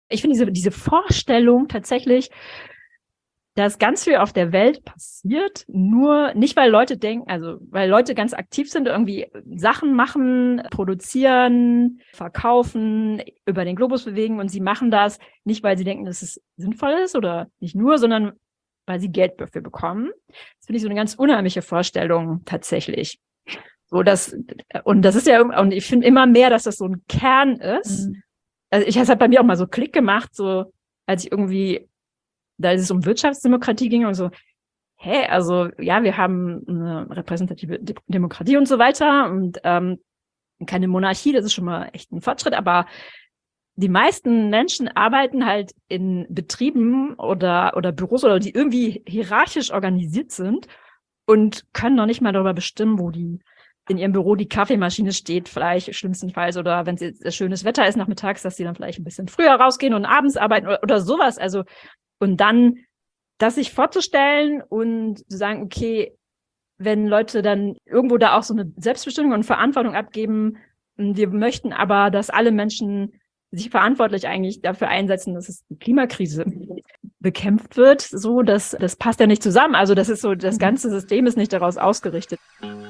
Ich finde diese Vorstellung tatsächlich, dass ganz viel auf der Welt passiert, nur nicht, weil Leute denken, also weil Leute ganz aktiv sind, irgendwie Sachen machen, produzieren, verkaufen, über den Globus bewegen und sie machen das nicht, weil sie denken, dass es sinnvoll ist oder nicht nur, sondern weil sie Geld dafür bekommen. Das finde ich so eine ganz unheimliche Vorstellung tatsächlich. So, und das ist ja, und ich finde immer mehr, dass das so ein Kern ist. Also es hat bei mir auch mal so Klick gemacht, so als ich irgendwie, da es um Wirtschaftsdemokratie ging und so, also ja, wir haben eine repräsentative Demokratie und so weiter und keine Monarchie, das ist schon mal echt ein Fortschritt, aber die meisten Menschen arbeiten halt in Betrieben oder Büros oder die irgendwie hierarchisch organisiert sind und können noch nicht mal darüber bestimmen, wo in ihrem Büro die Kaffeemaschine steht, vielleicht schlimmstenfalls, oder wenn es schönes Wetter ist nachmittags, dass sie dann vielleicht ein bisschen früher rausgehen und abends arbeiten oder sowas. Also, und dann das sich vorzustellen und zu sagen, okay, wenn Leute dann irgendwo da auch so eine Selbstbestimmung und Verantwortung abgeben, wir möchten aber, dass alle Menschen sich verantwortlich eigentlich dafür einsetzen, dass es die Klimakrise bekämpft wird, so, das passt ja nicht zusammen. Also das ist so, das ganze System ist nicht daraus ausgerichtet.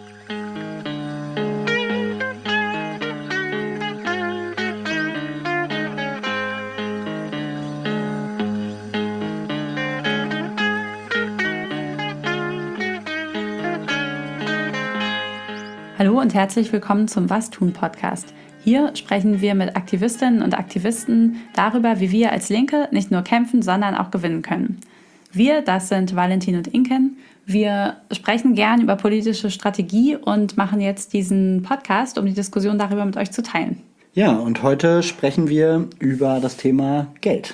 Hallo und herzlich willkommen zum Was tun Podcast. Hier sprechen wir mit Aktivistinnen und Aktivisten darüber, wie wir als Linke nicht nur kämpfen, sondern auch gewinnen können. Wir, das sind Valentin und Inken. Wir sprechen gern über politische Strategie und machen jetzt diesen Podcast, um die Diskussion darüber mit euch zu teilen. Ja, und heute sprechen wir über das Thema Geld.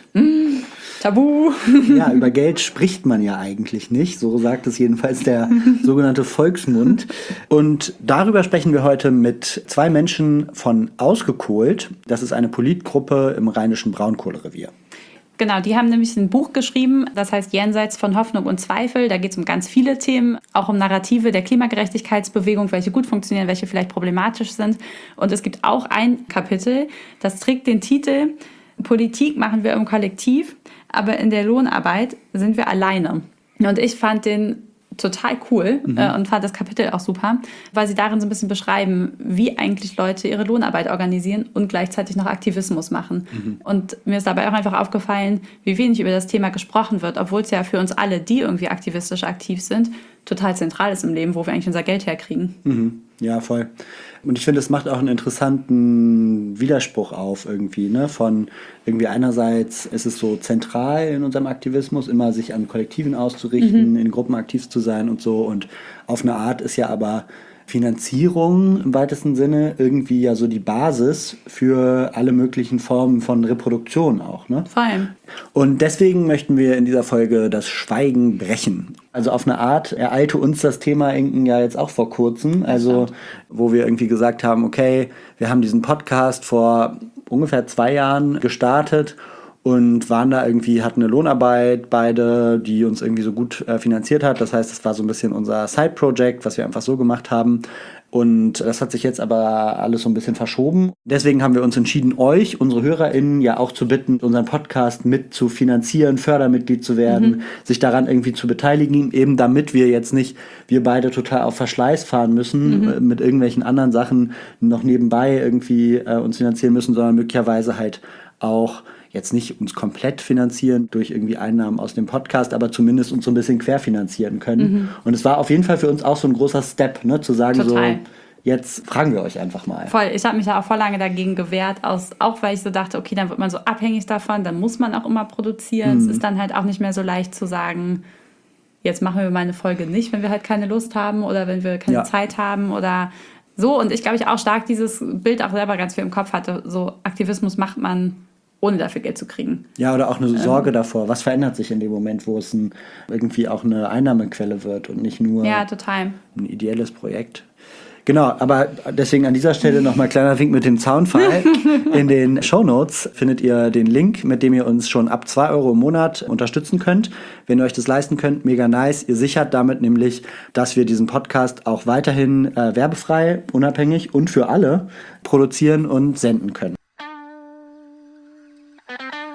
Tabu. Ja, über Geld spricht man ja eigentlich nicht. So sagt es jedenfalls der sogenannte Volksmund. Und darüber sprechen wir heute mit zwei Menschen von Ausgekohlt. Das ist eine Politgruppe im rheinischen Braunkohlerevier. Genau, die haben nämlich ein Buch geschrieben, das heißt Jenseits von Hoffnung und Zweifel. Da geht es um ganz viele Themen, auch um Narrative der Klimagerechtigkeitsbewegung, welche gut funktionieren, welche vielleicht problematisch sind. Und es gibt auch ein Kapitel, das trägt den Titel Politik machen wir im Kollektiv, aber in der Lohnarbeit sind wir alleine. Und ich fand den total cool und fand das Kapitel auch super, weil sie darin so ein bisschen beschreiben, wie eigentlich Leute ihre Lohnarbeit organisieren und gleichzeitig noch Aktivismus machen. Und mir ist dabei auch einfach aufgefallen, wie wenig über das Thema gesprochen wird, obwohl es ja für uns alle, die irgendwie aktivistisch aktiv sind, total zentral ist im Leben, wo wir eigentlich unser Geld herkriegen. Ja, voll. Und ich finde, es macht auch einen interessanten Widerspruch auf irgendwie, ne? Von irgendwie einerseits ist es so zentral in unserem Aktivismus, immer sich an Kollektiven auszurichten, in Gruppen aktiv zu sein und so. Und auf eine Art ist ja aber Finanzierung im weitesten Sinne irgendwie ja so die Basis für alle möglichen Formen von Reproduktion auch, ne? Vor allem. Und deswegen möchten wir in dieser Folge das Schweigen brechen. Also auf eine Art ereilte uns das Thema Inken ja jetzt auch vor kurzem. Also wo wir irgendwie gesagt haben, okay, wir haben diesen Podcast vor ungefähr 2 Jahren gestartet und waren da irgendwie, hatten eine Lohnarbeit beide, die uns irgendwie so gut finanziert hat. Das heißt, es war so ein bisschen unser Side-Project, was wir einfach so gemacht haben. Und das hat sich jetzt aber alles so ein bisschen verschoben. Deswegen haben wir uns entschieden, euch, unsere HörerInnen, ja auch zu bitten, unseren Podcast mit zu finanzieren, Fördermitglied zu werden, sich daran irgendwie zu beteiligen, eben damit wir jetzt nicht, wir beide total auf Verschleiß fahren müssen, mit irgendwelchen anderen Sachen noch nebenbei irgendwie uns finanzieren müssen, sondern möglicherweise halt auch jetzt nicht uns komplett finanzieren durch irgendwie Einnahmen aus dem Podcast, aber zumindest uns so ein bisschen querfinanzieren können. Und es war auf jeden Fall für uns auch so ein großer Step, ne, zu sagen, Total. so, jetzt fragen wir euch einfach mal. Voll, ich habe mich da auch voll lange dagegen gewehrt, auch weil ich so dachte, okay, dann wird man so abhängig davon, dann muss man auch immer produzieren. Es ist dann halt auch nicht mehr so leicht zu sagen, jetzt machen wir mal eine Folge nicht, wenn wir halt keine Lust haben oder wenn wir keine Zeit haben oder so. Und ich glaube, ich auch stark dieses Bild auch selber ganz viel im Kopf hatte, so Aktivismus macht man, ohne dafür Geld zu kriegen. Ja, oder auch eine Sorge davor. Was verändert sich in dem Moment, wo es irgendwie auch eine Einnahmequelle wird und nicht nur ein ideelles Projekt? Genau, aber deswegen an dieser Stelle nochmal kleiner Wink mit dem Zaunpfahl. In den Shownotes findet ihr den Link, mit dem ihr uns schon ab 2 Euro im Monat unterstützen könnt. Wenn ihr euch das leisten könnt, mega nice. Ihr sichert damit nämlich, dass wir diesen Podcast auch weiterhin werbefrei, unabhängig und für alle produzieren und senden können.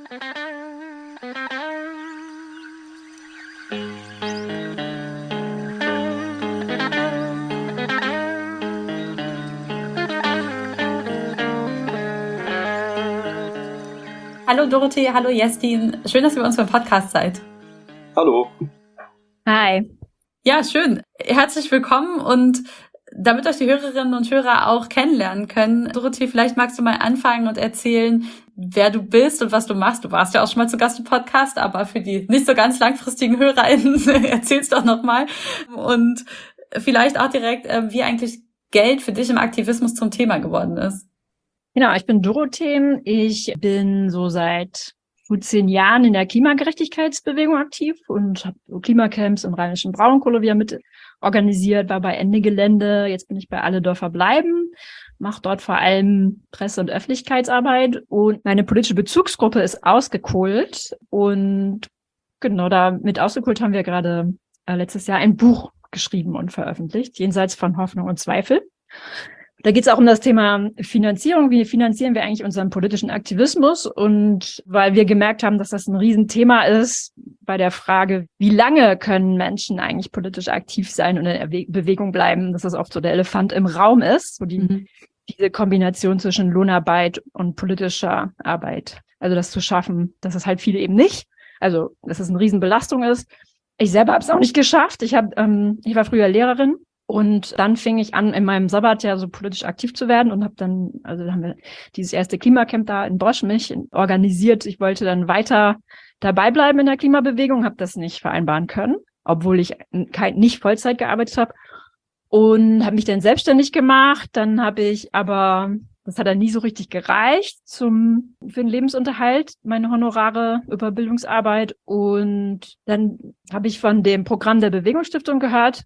Hallo Dorothee, hallo Jestin. Schön, dass ihr bei uns beim Podcast seid. Hallo. Hi. Ja, schön. Herzlich willkommen und damit euch die Hörerinnen und Hörer auch kennenlernen können, Dorothee, vielleicht magst du mal anfangen und erzählen, wer du bist und was du machst. Du warst ja auch schon mal zu Gast im Podcast, aber für die nicht so ganz langfristigen HörerInnen erzähl's doch nochmal. Und vielleicht auch direkt, wie eigentlich Geld für dich im Aktivismus zum Thema geworden ist. Genau, ich bin Dorothee. Ich bin so seit gut 10 Jahren in der Klimagerechtigkeitsbewegung aktiv und habe so Klimacamps im Rheinischen Braunkohle wieder mit organisiert, war bei Ende Gelände. Jetzt bin ich bei Alle Dörfer bleiben, mache dort vor allem Presse- und Öffentlichkeitsarbeit und meine politische Bezugsgruppe ist Ausgekohlt und genau damit Ausgekohlt haben wir gerade letztes Jahr ein Buch geschrieben und veröffentlicht, Jenseits von Hoffnung und Zweifel. Da geht es auch um das Thema Finanzierung. Wie finanzieren wir eigentlich unseren politischen Aktivismus? Und weil wir gemerkt haben, dass das ein Riesenthema ist bei der Frage, wie lange können Menschen eigentlich politisch aktiv sein und in der Bewegung bleiben, dass das oft so der Elefant im Raum ist, so diese Kombination zwischen Lohnarbeit und politischer Arbeit. Also das zu schaffen, dass es halt viele eben nicht. Also dass es eine Riesenbelastung ist. Ich selber habe es auch nicht geschafft. Ich war früher Lehrerin. Und dann fing ich an, in meinem Sabbatjahr so politisch aktiv zu werden und haben wir dieses erste Klimacamp da in Bosch mich organisiert. Ich wollte dann weiter dabei bleiben in der Klimabewegung, habe das nicht vereinbaren können, obwohl ich nicht Vollzeit gearbeitet habe und habe mich dann selbstständig gemacht. Dann habe ich aber, das hat dann nie so richtig gereicht für den Lebensunterhalt, meine Honorare über Bildungsarbeit. Und dann habe ich von dem Programm der Bewegungsstiftung gehört.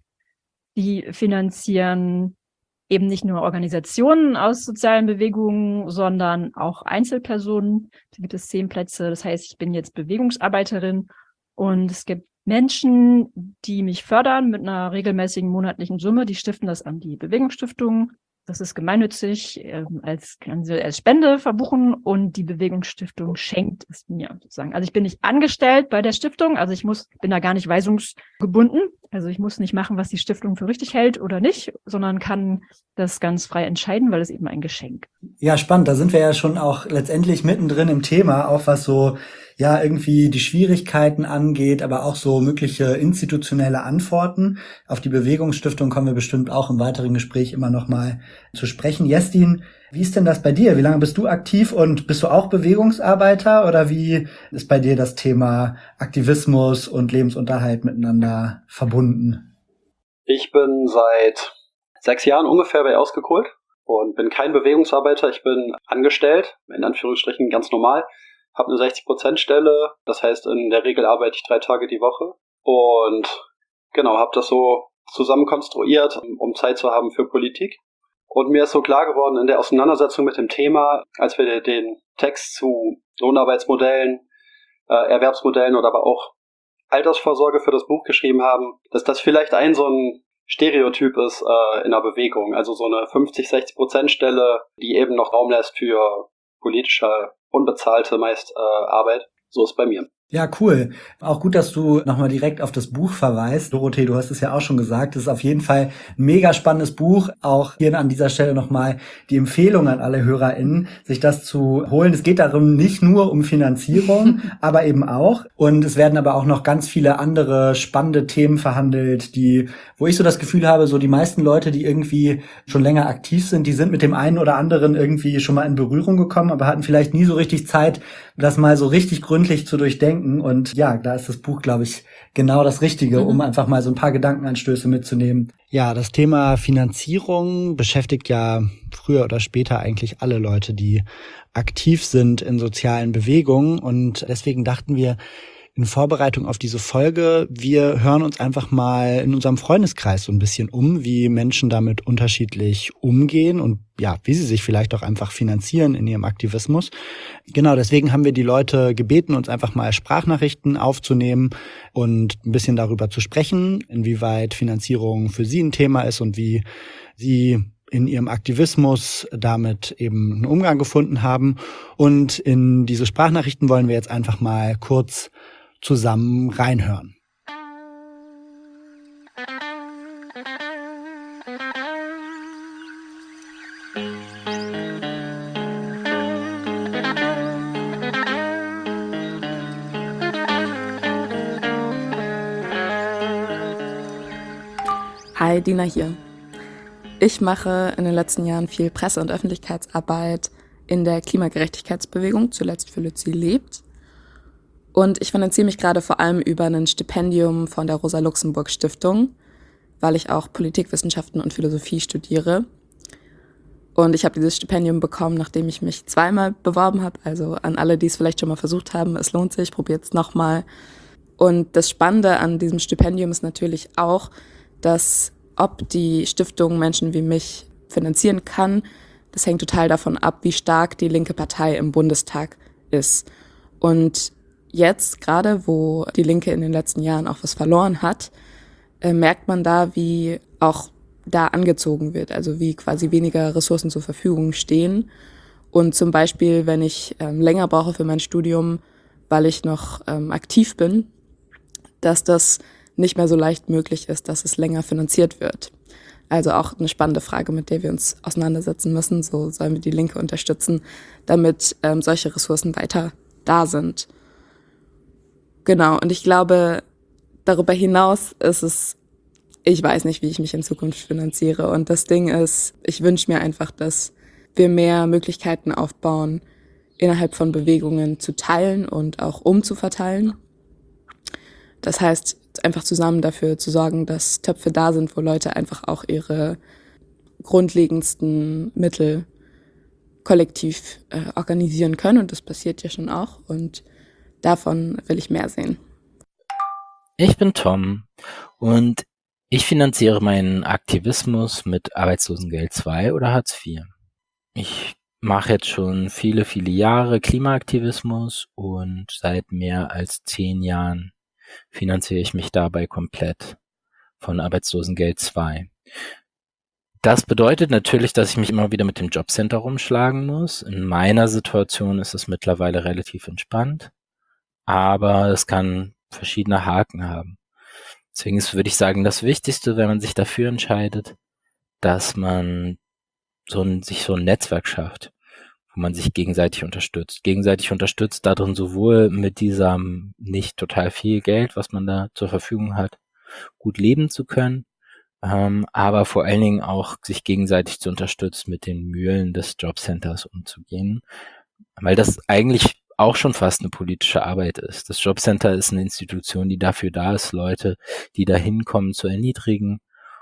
Die finanzieren eben nicht nur Organisationen aus sozialen Bewegungen, sondern auch Einzelpersonen. Da gibt es 10 Plätze. Das heißt, ich bin jetzt Bewegungsarbeiterin und es gibt Menschen, die mich fördern mit einer regelmäßigen monatlichen Summe. Die stiften das an die Bewegungsstiftung. Das ist gemeinnützig, können sie als Spende verbuchen und die Bewegungsstiftung schenkt es mir sozusagen. Also ich bin nicht angestellt bei der Stiftung, also bin da gar nicht weisungsgebunden. Also ich muss nicht machen, was die Stiftung für richtig hält oder nicht, sondern kann das ganz frei entscheiden, weil es eben ein Geschenk. Ja, spannend. Da sind wir ja schon auch letztendlich mittendrin im Thema, auch was so irgendwie die Schwierigkeiten angeht, aber auch so mögliche institutionelle Antworten. Auf die Bewegungsstiftung kommen wir bestimmt auch im weiteren Gespräch immer noch mal zu sprechen. Jestin, wie ist denn das bei dir? Wie lange bist du aktiv und bist du auch Bewegungsarbeiter oder wie ist bei dir das Thema Aktivismus und Lebensunterhalt miteinander verbunden? Ich bin seit 6 Jahren ungefähr bei Ausgekohlt und bin kein Bewegungsarbeiter. Ich bin angestellt, in Anführungsstrichen ganz normal, habe eine 60%-Stelle. Das heißt, in der Regel arbeite ich 3 Tage die Woche und genau, habe das so zusammen konstruiert, um Zeit zu haben für Politik. Und mir ist so klar geworden in der Auseinandersetzung mit dem Thema, als wir den Text zu Lohnarbeitsmodellen, Erwerbsmodellen oder aber auch Altersvorsorge für das Buch geschrieben haben, dass das vielleicht so ein Stereotyp ist in der Bewegung. Also so eine 50-60%-Stelle, die eben noch Raum lässt für politische, unbezahlte meist Arbeit. So ist bei mir. Ja, cool. Auch gut, dass du nochmal direkt auf das Buch verweist. Dorothee, du hast es ja auch schon gesagt, es ist auf jeden Fall ein mega spannendes Buch. Auch hier an dieser Stelle nochmal die Empfehlung an alle HörerInnen, sich das zu holen. Es geht darum nicht nur um Finanzierung, aber eben auch. Und es werden aber auch noch ganz viele andere spannende Themen verhandelt, wo ich so das Gefühl habe, so die meisten Leute, die irgendwie schon länger aktiv sind, die sind mit dem einen oder anderen irgendwie schon mal in Berührung gekommen, aber hatten vielleicht nie so richtig Zeit, das mal so richtig gründlich zu durchdenken. Und ja, da ist das Buch, glaube ich, genau das Richtige, um einfach mal so ein paar Gedankenanstöße mitzunehmen. Ja, das Thema Finanzierung beschäftigt ja früher oder später eigentlich alle Leute, die aktiv sind in sozialen Bewegungen. Und deswegen dachten wir, in Vorbereitung auf diese Folge, wir hören uns einfach mal in unserem Freundeskreis so ein bisschen um, wie Menschen damit unterschiedlich umgehen und ja, wie sie sich vielleicht auch einfach finanzieren in ihrem Aktivismus. Genau, deswegen haben wir die Leute gebeten, uns einfach mal Sprachnachrichten aufzunehmen und ein bisschen darüber zu sprechen, inwieweit Finanzierung für sie ein Thema ist und wie sie in ihrem Aktivismus damit eben einen Umgang gefunden haben. Und in diese Sprachnachrichten wollen wir jetzt einfach mal kurz zusammen reinhören. Hi, Dina hier. Ich mache in den letzten Jahren viel Presse- und Öffentlichkeitsarbeit in der Klimagerechtigkeitsbewegung, zuletzt für Lützi lebt. Und ich finanziere mich gerade vor allem über ein Stipendium von der Rosa-Luxemburg-Stiftung, weil ich auch Politikwissenschaften und Philosophie studiere. Und ich habe dieses Stipendium bekommen, nachdem ich mich zweimal beworben habe. Also an alle, die es vielleicht schon mal versucht haben, es lohnt sich, probiert es nochmal. Und das Spannende an diesem Stipendium ist natürlich auch, dass ob die Stiftung Menschen wie mich finanzieren kann, das hängt total davon ab, wie stark die linke Partei im Bundestag ist. Und jetzt, gerade wo die Linke in den letzten Jahren auch was verloren hat, merkt man da, wie auch da angezogen wird, also wie quasi weniger Ressourcen zur Verfügung stehen. Und zum Beispiel, wenn ich länger brauche für mein Studium, weil ich noch aktiv bin, dass das nicht mehr so leicht möglich ist, dass es länger finanziert wird. Also auch eine spannende Frage, mit der wir uns auseinandersetzen müssen. So sollen wir die Linke unterstützen, damit solche Ressourcen weiter da sind. Genau, und ich glaube, darüber hinaus ist es, ich weiß nicht, wie ich mich in Zukunft finanziere. Und das Ding ist, ich wünsche mir einfach, dass wir mehr Möglichkeiten aufbauen, innerhalb von Bewegungen zu teilen und auch umzuverteilen. Das heißt, einfach zusammen dafür zu sorgen, dass Töpfe da sind, wo Leute einfach auch ihre grundlegendsten Mittel kollektiv organisieren können. Und das passiert ja schon auch. Und davon will ich mehr sehen. Ich bin Tom und ich finanziere meinen Aktivismus mit Arbeitslosengeld 2 oder Hartz IV. Ich mache jetzt schon viele, viele Jahre Klimaaktivismus und seit mehr als 10 Jahren finanziere ich mich dabei komplett von Arbeitslosengeld 2. Das bedeutet natürlich, dass ich mich immer wieder mit dem Jobcenter rumschlagen muss. In meiner Situation ist es mittlerweile relativ entspannt, aber es kann verschiedene Haken haben. Deswegen würde ich sagen, das Wichtigste, wenn man sich dafür entscheidet, dass man sich so ein Netzwerk schafft, wo man sich gegenseitig unterstützt. Gegenseitig unterstützt darin sowohl mit diesem nicht total viel Geld, was man da zur Verfügung hat, gut leben zu können, aber vor allen Dingen auch sich gegenseitig zu unterstützen, mit den Mühlen des Jobcenters umzugehen, weil das eigentlich auch schon fast eine politische Arbeit ist. Das Jobcenter ist eine Institution, die dafür da ist, Leute, die da hinkommen, zu erniedrigen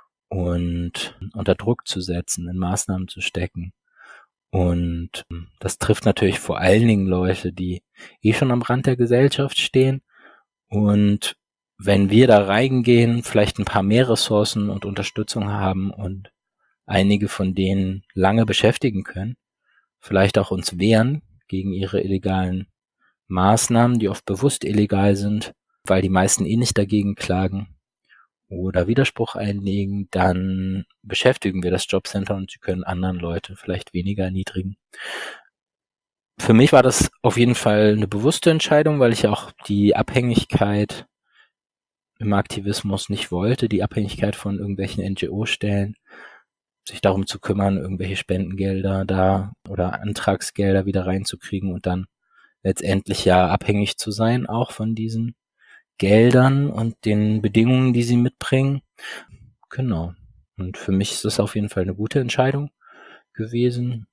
und unter Druck zu setzen, in Maßnahmen zu stecken. Und das trifft natürlich vor allen Dingen Leute, die schon am Rand der Gesellschaft stehen. Und wenn wir da reingehen, vielleicht ein paar mehr Ressourcen und Unterstützung haben und einige von denen lange beschäftigen können, vielleicht auch uns wehren gegen ihre illegalen Maßnahmen, die oft bewusst illegal sind, weil die meisten nicht dagegen klagen oder Widerspruch einlegen, dann beschäftigen wir das Jobcenter und sie können anderen Leute vielleicht weniger erniedrigen. Für mich war das auf jeden Fall eine bewusste Entscheidung, weil ich auch die Abhängigkeit im Aktivismus nicht wollte, die Abhängigkeit von irgendwelchen NGO-Stellen, sich darum zu kümmern, irgendwelche Spendengelder da oder Antragsgelder wieder reinzukriegen und dann letztendlich ja abhängig zu sein, auch von diesen Geldern und den Bedingungen, die sie mitbringen. Genau. Und für mich ist das auf jeden Fall eine gute Entscheidung gewesen.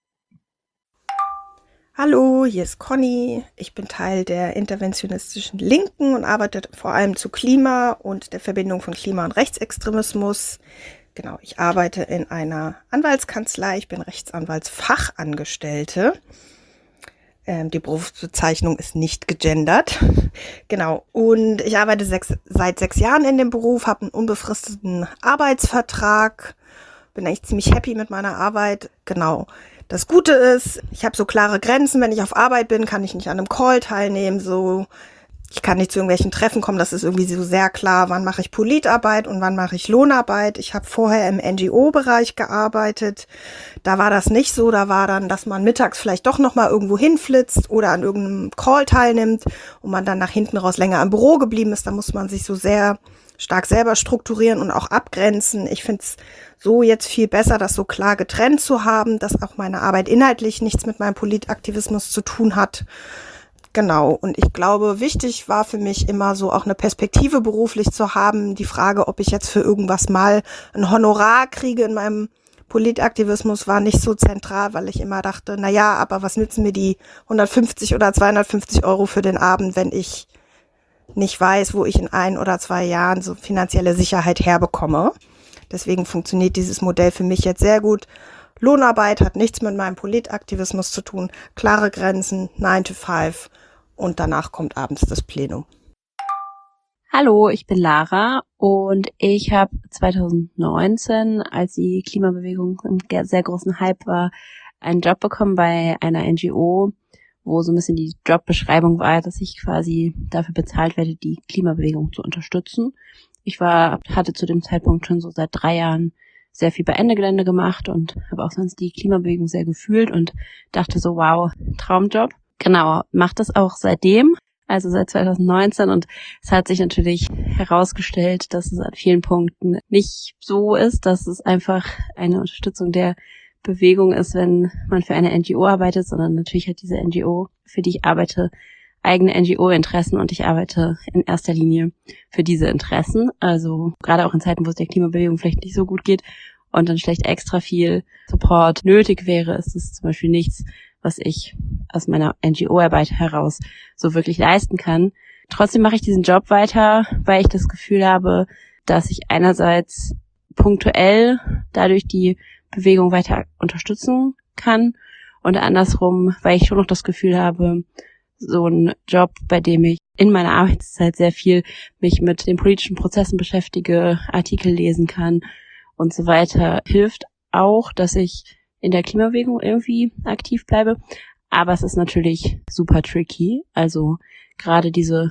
Hallo, hier ist Conny. Ich bin Teil der interventionistischen Linken und arbeite vor allem zu Klima und der Verbindung von Klima und Rechtsextremismus. Genau, ich arbeite in einer Anwaltskanzlei. Ich bin Rechtsanwaltsfachangestellte. Die Berufsbezeichnung ist nicht gegendert. Genau. Und ich arbeite seit 6 Jahren in dem Beruf, habe einen unbefristeten Arbeitsvertrag, bin eigentlich ziemlich happy mit meiner Arbeit. Genau. Das Gute ist, ich habe so klare Grenzen. Wenn ich auf Arbeit bin, kann ich nicht an einem Call teilnehmen. So, Ich kann nicht zu irgendwelchen Treffen kommen, das ist irgendwie so sehr klar, wann mache ich Politarbeit und wann mache ich Lohnarbeit. Ich habe vorher im NGO-Bereich gearbeitet, da war das nicht so, da war dann, dass man mittags vielleicht doch nochmal irgendwo hinflitzt oder an irgendeinem Call teilnimmt und man dann nach hinten raus länger im Büro geblieben ist. Da muss man sich so sehr stark selber strukturieren und auch abgrenzen. Ich finde es so jetzt viel besser, das so klar getrennt zu haben, dass auch meine Arbeit inhaltlich nichts mit meinem Politaktivismus zu tun hat. Genau, und ich glaube, wichtig war für mich immer so auch eine Perspektive beruflich zu haben. Die Frage, ob ich jetzt für irgendwas mal ein Honorar kriege in meinem Politaktivismus, war nicht so zentral, weil ich immer dachte, na ja, aber was nützen mir die 150 oder 250 Euro für den Abend, wenn ich nicht weiß, wo ich in 1 oder 2 Jahren so finanzielle Sicherheit herbekomme. Deswegen funktioniert dieses Modell für mich jetzt sehr gut. Lohnarbeit hat nichts mit meinem Politaktivismus zu tun. Klare Grenzen, 9 to 5 und danach kommt abends das Plenum. Hallo, ich bin Lara und ich habe 2019, als die Klimabewegung im sehr großen Hype war, einen Job bekommen bei einer NGO, wo so ein bisschen die Jobbeschreibung war, dass ich quasi dafür bezahlt werde, die Klimabewegung zu unterstützen. Ich hatte zu dem Zeitpunkt schon so seit 3 Jahren sehr viel bei Ende Gelände gemacht und habe auch sonst die Klimabewegung sehr gefühlt und dachte so, wow, Traumjob. Genau, mache das auch seitdem, also seit 2019, und es hat sich natürlich herausgestellt, dass es an vielen Punkten nicht so ist, dass es einfach eine Unterstützung der Bewegung ist, wenn man für eine NGO arbeitet, sondern natürlich hat diese NGO, für die ich arbeite, eigene NGO-Interessen und ich arbeite in erster Linie für diese Interessen. Also gerade auch in Zeiten, wo es der Klimabewegung vielleicht nicht so gut geht und dann vielleicht extra viel Support nötig wäre, ist es zum Beispiel nichts, was ich aus meiner NGO-Arbeit heraus so wirklich leisten kann. Trotzdem mache ich diesen Job weiter, weil ich das Gefühl habe, dass ich einerseits punktuell dadurch die Bewegung weiter unterstützen kann und andersrum, weil ich schon noch das Gefühl habe, so ein Job, bei dem ich in meiner Arbeitszeit sehr viel mich mit den politischen Prozessen beschäftige, Artikel lesen kann und so weiter, hilft auch, dass ich in der Klimabewegung irgendwie aktiv bleibe. Aber es ist natürlich super tricky. Also gerade diese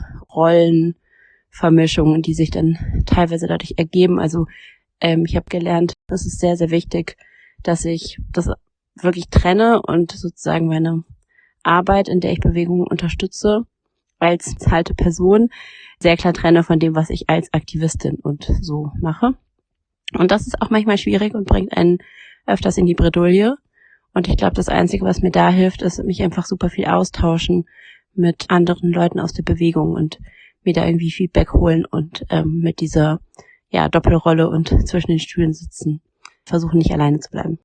Rollenvermischungen, die sich dann teilweise dadurch ergeben. Also ich habe gelernt, es ist sehr, sehr wichtig, dass ich das wirklich trenne und sozusagen meine Arbeit, in der ich Bewegungen unterstütze, als bezahlte Person sehr klar trenne von dem, was ich als Aktivistin und so mache. Und das ist auch manchmal schwierig und bringt einen öfters in die Bredouille. Und ich glaube, das Einzige, was mir da hilft, ist mich einfach super viel austauschen mit anderen Leuten aus der Bewegung und mir da irgendwie Feedback holen und mit dieser Doppelrolle und zwischen den Stühlen sitzen, versuchen nicht alleine zu bleiben.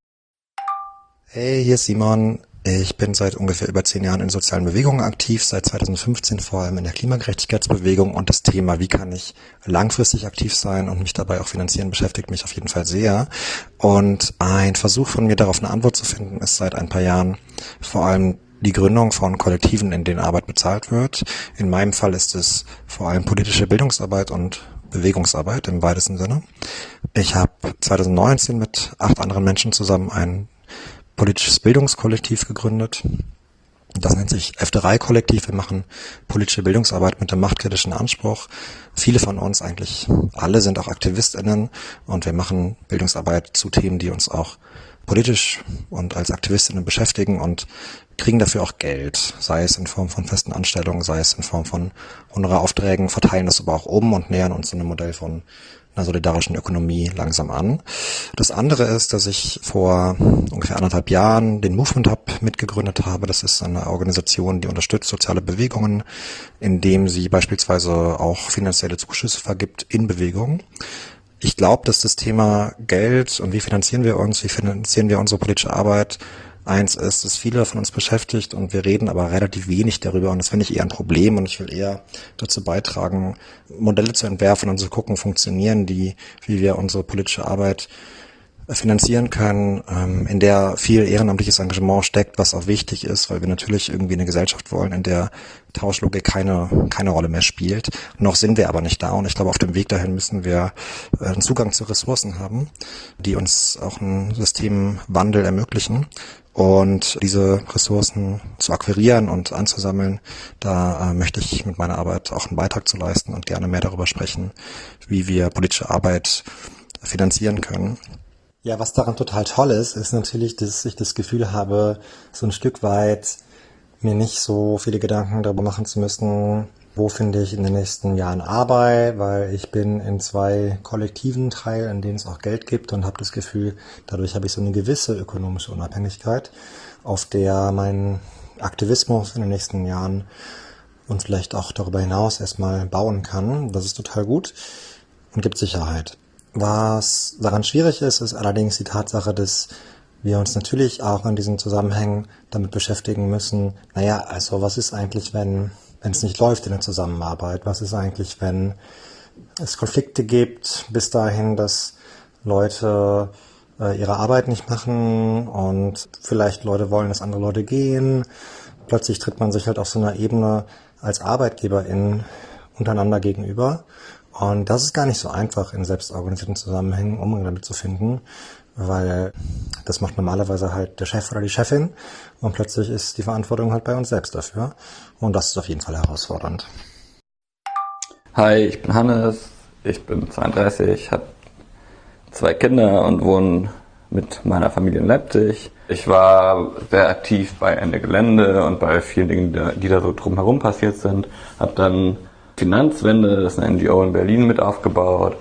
Hey, hier ist Simon. Ich bin seit ungefähr über 10 Jahren in sozialen Bewegungen aktiv, seit 2015 vor allem in der Klimagerechtigkeitsbewegung, und das Thema, wie kann ich langfristig aktiv sein und mich dabei auch finanzieren, beschäftigt mich auf jeden Fall sehr. Und ein Versuch von mir, darauf eine Antwort zu finden, ist seit ein paar Jahren vor allem die Gründung von Kollektiven, in denen Arbeit bezahlt wird. In meinem Fall ist es vor allem politische Bildungsarbeit und Bewegungsarbeit im weitesten Sinne. Ich habe 2019 mit 8 anderen Menschen zusammen ein politisches Bildungskollektiv gegründet. Das nennt sich F3-Kollektiv. Wir machen politische Bildungsarbeit mit einem machtkritischen Anspruch. Viele von uns, eigentlich alle, sind auch AktivistInnen und wir machen Bildungsarbeit zu Themen, die uns auch politisch und als AktivistInnen beschäftigen und kriegen dafür auch Geld, sei es in Form von festen Anstellungen, sei es in Form von Honoraraufträgen, verteilen das aber auch um und nähern uns so einem Modell von einer solidarischen Ökonomie langsam an. Das andere ist, dass ich vor ungefähr 1,5 Jahren den Movement Hub mitgegründet habe. Das ist eine Organisation, die unterstützt soziale Bewegungen, indem sie beispielsweise auch finanzielle Zuschüsse vergibt in Bewegungen. Ich glaube, dass das Thema Geld und wie finanzieren wir unsere politische Arbeit eins ist, das viele von uns beschäftigt, und wir reden aber relativ wenig darüber, und das finde ich eher ein Problem, und ich will eher dazu beitragen, Modelle zu entwerfen und zu gucken, funktionieren die, wie wir unsere politische Arbeit finanzieren können, in der viel ehrenamtliches Engagement steckt, was auch wichtig ist, weil wir natürlich irgendwie eine Gesellschaft wollen, in der Tauschlogik keine Rolle mehr spielt. Noch sind wir aber nicht da und ich glaube, auf dem Weg dahin müssen wir einen Zugang zu Ressourcen haben, die uns auch einen Systemwandel ermöglichen. Und diese Ressourcen zu akquirieren und anzusammeln, da möchte ich mit meiner Arbeit auch einen Beitrag zu leisten und gerne mehr darüber sprechen, wie wir politische Arbeit finanzieren können. Ja, was daran total toll ist natürlich, dass ich das Gefühl habe, so ein Stück weit mir nicht so viele Gedanken darüber machen zu müssen, wo finde ich in den nächsten Jahren Arbeit, weil ich bin in 2 kollektiven Teil, in denen es auch Geld gibt und habe das Gefühl, dadurch habe ich so eine gewisse ökonomische Unabhängigkeit, auf der mein Aktivismus in den nächsten Jahren und vielleicht auch darüber hinaus erstmal bauen kann. Das ist total gut und gibt Sicherheit. Was daran schwierig ist, ist allerdings die Tatsache, dass wir uns natürlich auch in diesen Zusammenhängen damit beschäftigen müssen, also was ist eigentlich, wenn es nicht läuft in der Zusammenarbeit? Was ist eigentlich, wenn es Konflikte gibt, bis dahin, dass Leute ihre Arbeit nicht machen und vielleicht Leute wollen, dass andere Leute gehen. Plötzlich tritt man sich halt auf so einer Ebene als ArbeitgeberInnen untereinander gegenüber. Und das ist gar nicht so einfach, in selbstorganisierten Zusammenhängen Umgang damit zu finden, weil das macht normalerweise halt der Chef oder die Chefin und plötzlich ist die Verantwortung halt bei uns selbst dafür. Und das ist auf jeden Fall herausfordernd. Hi, ich bin Hannes, ich bin 32, habe 2 Kinder und wohne mit meiner Familie in Leipzig. Ich war sehr aktiv bei Ende Gelände und bei vielen Dingen, die da so drumherum passiert sind. Habe dann Finanzwende, das ist eine NGO in Berlin, mit aufgebaut.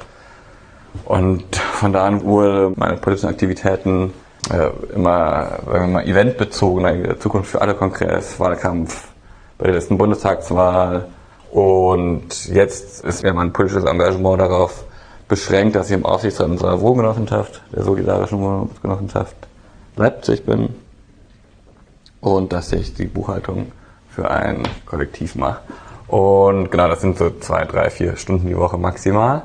Und von da an wurde meine politischen Aktivitäten immer, sagen wir mal, eventbezogener. Zukunft für alle Kongress, Wahlkampf bei der letzten Bundestagswahl. Und jetzt ist ja mein politisches Engagement darauf beschränkt, dass ich im Aufsichtsrat unserer Wohngenossenschaft, der Solidarischen Wohngenossenschaft Leipzig bin und dass ich die Buchhaltung für ein Kollektiv mache. Und genau, das sind so 2, 3, 4 Stunden die Woche maximal.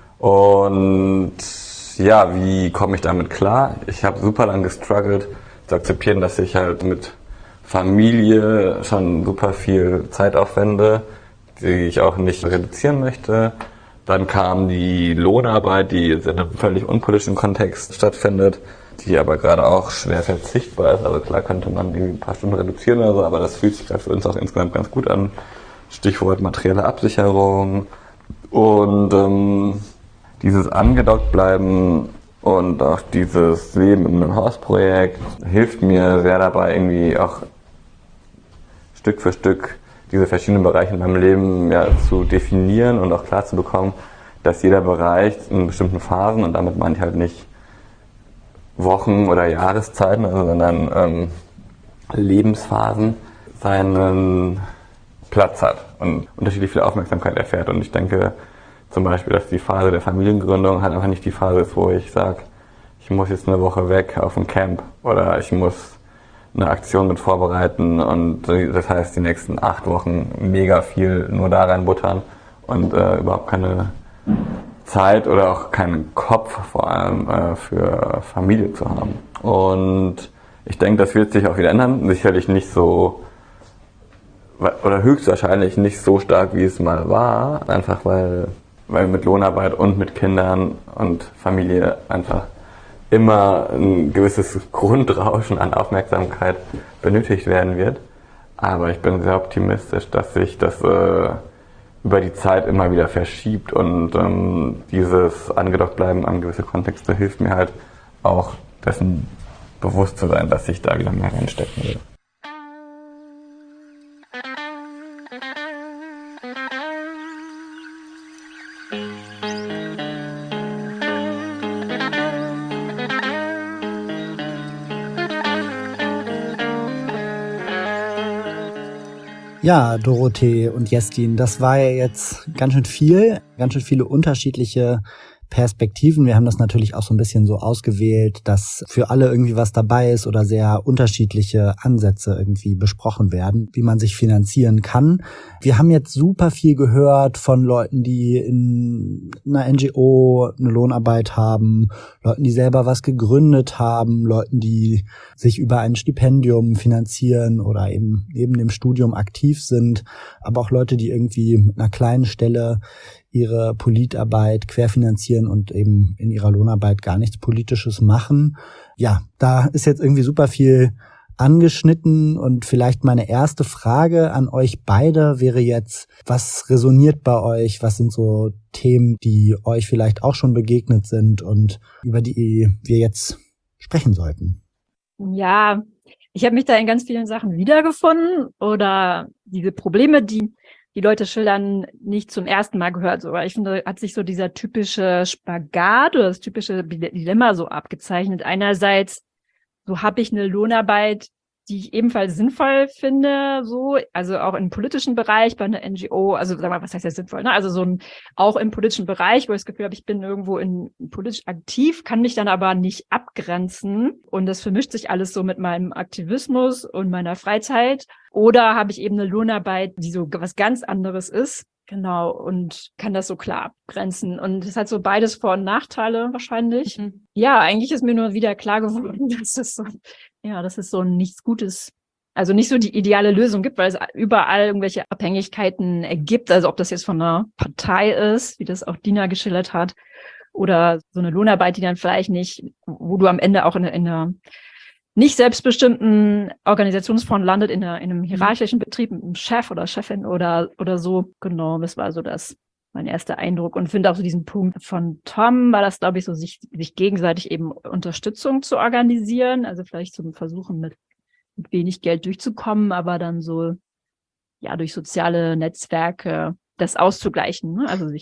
Und ja, wie komme ich damit klar? Ich habe super lang gestruggelt, zu akzeptieren, dass ich halt mit Familie schon super viel Zeit aufwende, die ich auch nicht reduzieren möchte. Dann kam die Lohnarbeit, die in einem völlig unpolitischen Kontext stattfindet, die aber gerade auch schwer verzichtbar ist. Also klar könnte man irgendwie ein paar Stunden reduzieren oder so, aber das fühlt sich gerade für uns auch insgesamt ganz gut an. Stichwort materielle Absicherung und dieses angedockt bleiben und auch dieses Leben in einem Hausprojekt hilft mir sehr dabei, irgendwie auch Stück für Stück diese verschiedenen Bereiche in meinem Leben zu definieren und auch klar zu bekommen, dass jeder Bereich in bestimmten Phasen, und damit meine ich halt nicht Wochen oder Jahreszeiten, sondern Lebensphasen, seinen Platz hat und unterschiedlich viel Aufmerksamkeit erfährt. Und ich denke zum Beispiel, dass die Phase der Familiengründung halt einfach nicht die Phase ist, wo ich sage, ich muss jetzt eine Woche weg auf ein Camp oder ich muss eine Aktion mit vorbereiten und das heißt die nächsten 8 Wochen mega viel nur da reinbuttern und überhaupt keine Zeit oder auch keinen Kopf vor allem für Familie zu haben. Und ich denke, das wird sich auch wieder ändern. Sicherlich nicht so oder höchstwahrscheinlich nicht so stark, wie es mal war. Einfach weil mit Lohnarbeit und mit Kindern und Familie einfach immer ein gewisses Grundrauschen an Aufmerksamkeit benötigt werden wird. Aber ich bin sehr optimistisch, dass sich das über die Zeit immer wieder verschiebt und dieses angedockt bleiben an gewisse Kontexte hilft mir halt auch dessen bewusst zu sein, dass ich da wieder mehr reinstecken will. Ja, Dorothee und Jestin, das war ja jetzt ganz schön viele unterschiedliche Perspektiven. Wir haben das natürlich auch so ein bisschen so ausgewählt, dass für alle irgendwie was dabei ist oder sehr unterschiedliche Ansätze irgendwie besprochen werden, wie man sich finanzieren kann. Wir haben jetzt super viel gehört von Leuten, die in einer NGO eine Lohnarbeit haben, Leuten, die selber was gegründet haben, Leuten, die sich über ein Stipendium finanzieren oder eben neben dem Studium aktiv sind, aber auch Leute, die irgendwie mit einer kleinen Stelle ihre Politarbeit querfinanzieren und eben in ihrer Lohnarbeit gar nichts Politisches machen. Ja, da ist jetzt irgendwie super viel angeschnitten und vielleicht meine erste Frage an euch beide wäre jetzt, was resoniert bei euch? Was sind so Themen, die euch vielleicht auch schon begegnet sind und über die wir jetzt sprechen sollten? Ja, ich habe mich da in ganz vielen Sachen wiedergefunden oder diese Probleme, die Leute schildern, nicht zum ersten Mal gehört. So, weil ich finde, hat sich so dieser typische Spagat oder das typische Dilemma so abgezeichnet. Einerseits, so habe ich eine Lohnarbeit, die ich ebenfalls sinnvoll finde, so, also auch im politischen Bereich bei einer NGO, also sag mal, was heißt ja sinnvoll, ne? Also auch im politischen Bereich, wo ich das Gefühl habe, ich bin irgendwo politisch aktiv, kann mich dann aber nicht abgrenzen und das vermischt sich alles so mit meinem Aktivismus und meiner Freizeit. Oder habe ich eben eine Lohnarbeit, die so was ganz anderes ist. Genau, und kann das so klar abgrenzen. Und es hat so beides Vor- und Nachteile wahrscheinlich. Mhm. Ja, eigentlich ist mir nur wieder klar geworden, dass es so nichts Gutes, also nicht so die ideale Lösung gibt, weil es überall irgendwelche Abhängigkeiten ergibt. Also ob das jetzt von einer Partei ist, wie das auch Dina geschildert hat, oder so eine Lohnarbeit, die dann vielleicht nicht, wo du am Ende auch in einer nicht selbstbestimmten Organisationsform landet, in einem hierarchischen Betrieb mit einem Chef oder Chefin oder so. Genau, das war so mein erster Eindruck. Und finde auch so diesen Punkt von Tom, war das, glaube ich, so sich gegenseitig eben Unterstützung zu organisieren. Also vielleicht zum Versuchen mit wenig Geld durchzukommen, aber dann so, ja, durch soziale Netzwerke das auszugleichen, ne? Also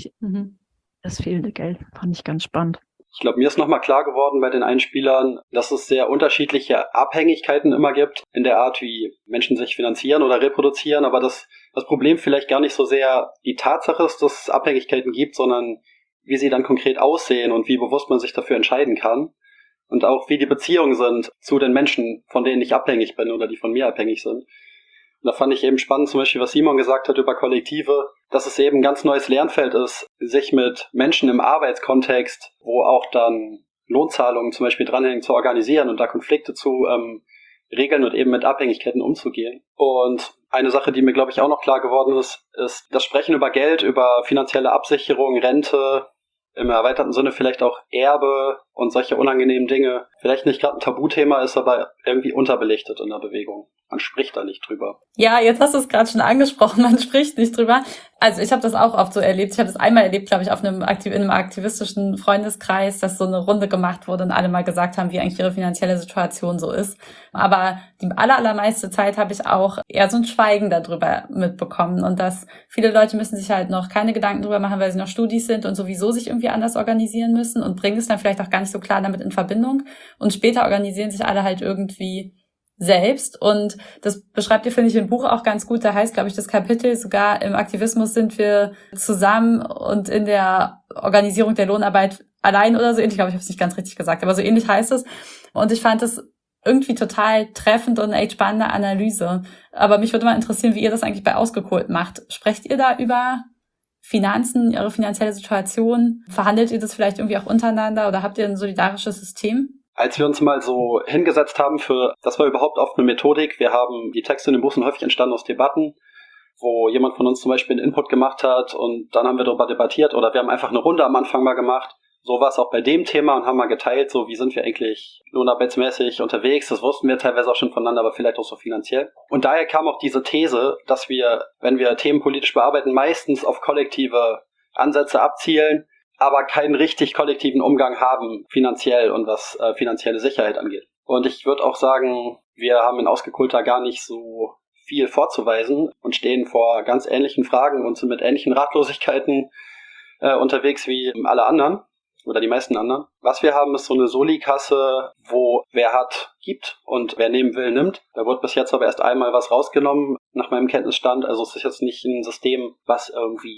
das fehlende Geld fand ich ganz spannend. Ich glaube, mir ist nochmal klar geworden bei den Einspielern, dass es sehr unterschiedliche Abhängigkeiten immer gibt in der Art, wie Menschen sich finanzieren oder reproduzieren, aber das Problem vielleicht gar nicht so sehr die Tatsache ist, dass es Abhängigkeiten gibt, sondern wie sie dann konkret aussehen und wie bewusst man sich dafür entscheiden kann und auch wie die Beziehungen sind zu den Menschen, von denen ich abhängig bin oder die von mir abhängig sind. Und da fand ich eben spannend, zum Beispiel, was Simon gesagt hat über Kollektive, dass es eben ein ganz neues Lernfeld ist, sich mit Menschen im Arbeitskontext, wo auch dann Lohnzahlungen zum Beispiel dranhängen, zu organisieren und da Konflikte zu regeln und eben mit Abhängigkeiten umzugehen. Und eine Sache, die mir, glaube ich, auch noch klar geworden ist das Sprechen über Geld, über finanzielle Absicherung, Rente, im erweiterten Sinne vielleicht auch Erbe und solche unangenehmen Dinge, vielleicht nicht gerade ein Tabuthema ist, aber irgendwie unterbelichtet in der Bewegung. Man spricht da nicht drüber. Ja, jetzt hast du es gerade schon angesprochen, man spricht nicht drüber. Also ich habe das auch oft so erlebt. Ich habe das einmal erlebt, glaube ich, in einem aktivistischen Freundeskreis, dass so eine Runde gemacht wurde und alle mal gesagt haben, wie eigentlich ihre finanzielle Situation so ist. Aber die allermeiste Zeit habe ich auch eher so ein Schweigen darüber mitbekommen und dass viele Leute müssen sich halt noch keine Gedanken drüber machen, weil sie noch Studis sind und sowieso sich irgendwie anders organisieren müssen und bringen es dann vielleicht auch gar nicht so klar damit in Verbindung. Und später organisieren sich alle halt irgendwie selbst und das beschreibt ihr, finde ich, im Buch auch ganz gut. Da heißt, glaube ich, das Kapitel sogar, im Aktivismus sind wir zusammen und in der Organisierung der Lohnarbeit allein oder so ähnlich. Ich glaube, ich habe es nicht ganz richtig gesagt, aber so ähnlich heißt es. Und ich fand es irgendwie total treffend und eine echt spannende Analyse. Aber mich würde mal interessieren, wie ihr das eigentlich bei Ausgekohlt macht. Sprecht ihr da über Finanzen, eure finanzielle Situation? Verhandelt ihr das vielleicht irgendwie auch untereinander oder habt ihr ein solidarisches System? Als wir uns mal so hingesetzt haben das war überhaupt oft eine Methodik. Die Texte in den Buchen häufig entstanden aus Debatten, wo jemand von uns zum Beispiel einen Input gemacht hat und dann haben wir darüber debattiert oder wir haben einfach eine Runde am Anfang mal gemacht. So war es auch bei dem Thema und haben mal geteilt, so wie sind wir eigentlich lohnarbeitsmäßig unterwegs. Das wussten wir teilweise auch schon voneinander, aber vielleicht auch so finanziell. Und daher kam auch diese These, dass wir, wenn wir Themen politisch bearbeiten, meistens auf kollektive Ansätze abzielen, aber keinen richtig kollektiven Umgang haben finanziell und was finanzielle Sicherheit angeht. Und ich würde auch sagen, wir haben in Ausgekohlter gar nicht so viel vorzuweisen und stehen vor ganz ähnlichen Fragen und sind mit ähnlichen Ratlosigkeiten unterwegs wie alle anderen oder die meisten anderen. Was wir haben, ist so eine Soli-Kasse, wo wer hat, gibt und wer nehmen will, nimmt. Da wurde bis jetzt aber erst einmal was rausgenommen, nach meinem Kenntnisstand. Also es ist jetzt nicht ein System, was irgendwie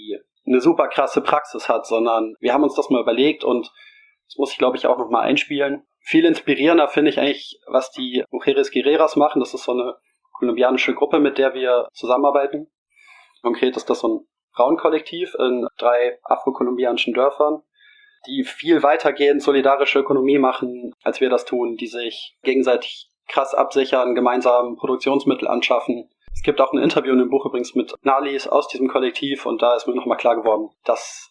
eine super krasse Praxis hat, sondern wir haben uns das mal überlegt und das muss ich, glaube ich, auch nochmal einspielen. Viel inspirierender finde ich eigentlich, was die Mujeres Guerreras machen. Das ist so eine kolumbianische Gruppe, mit der wir zusammenarbeiten. Konkret ist das so ein Frauenkollektiv in 3 afrokolumbianischen Dörfern, die viel weitergehend solidarische Ökonomie machen, als wir das tun, die sich gegenseitig krass absichern, gemeinsam Produktionsmittel anschaffen. Es gibt auch ein Interview in dem Buch übrigens mit Nalis aus diesem Kollektiv und da ist mir nochmal klar geworden, dass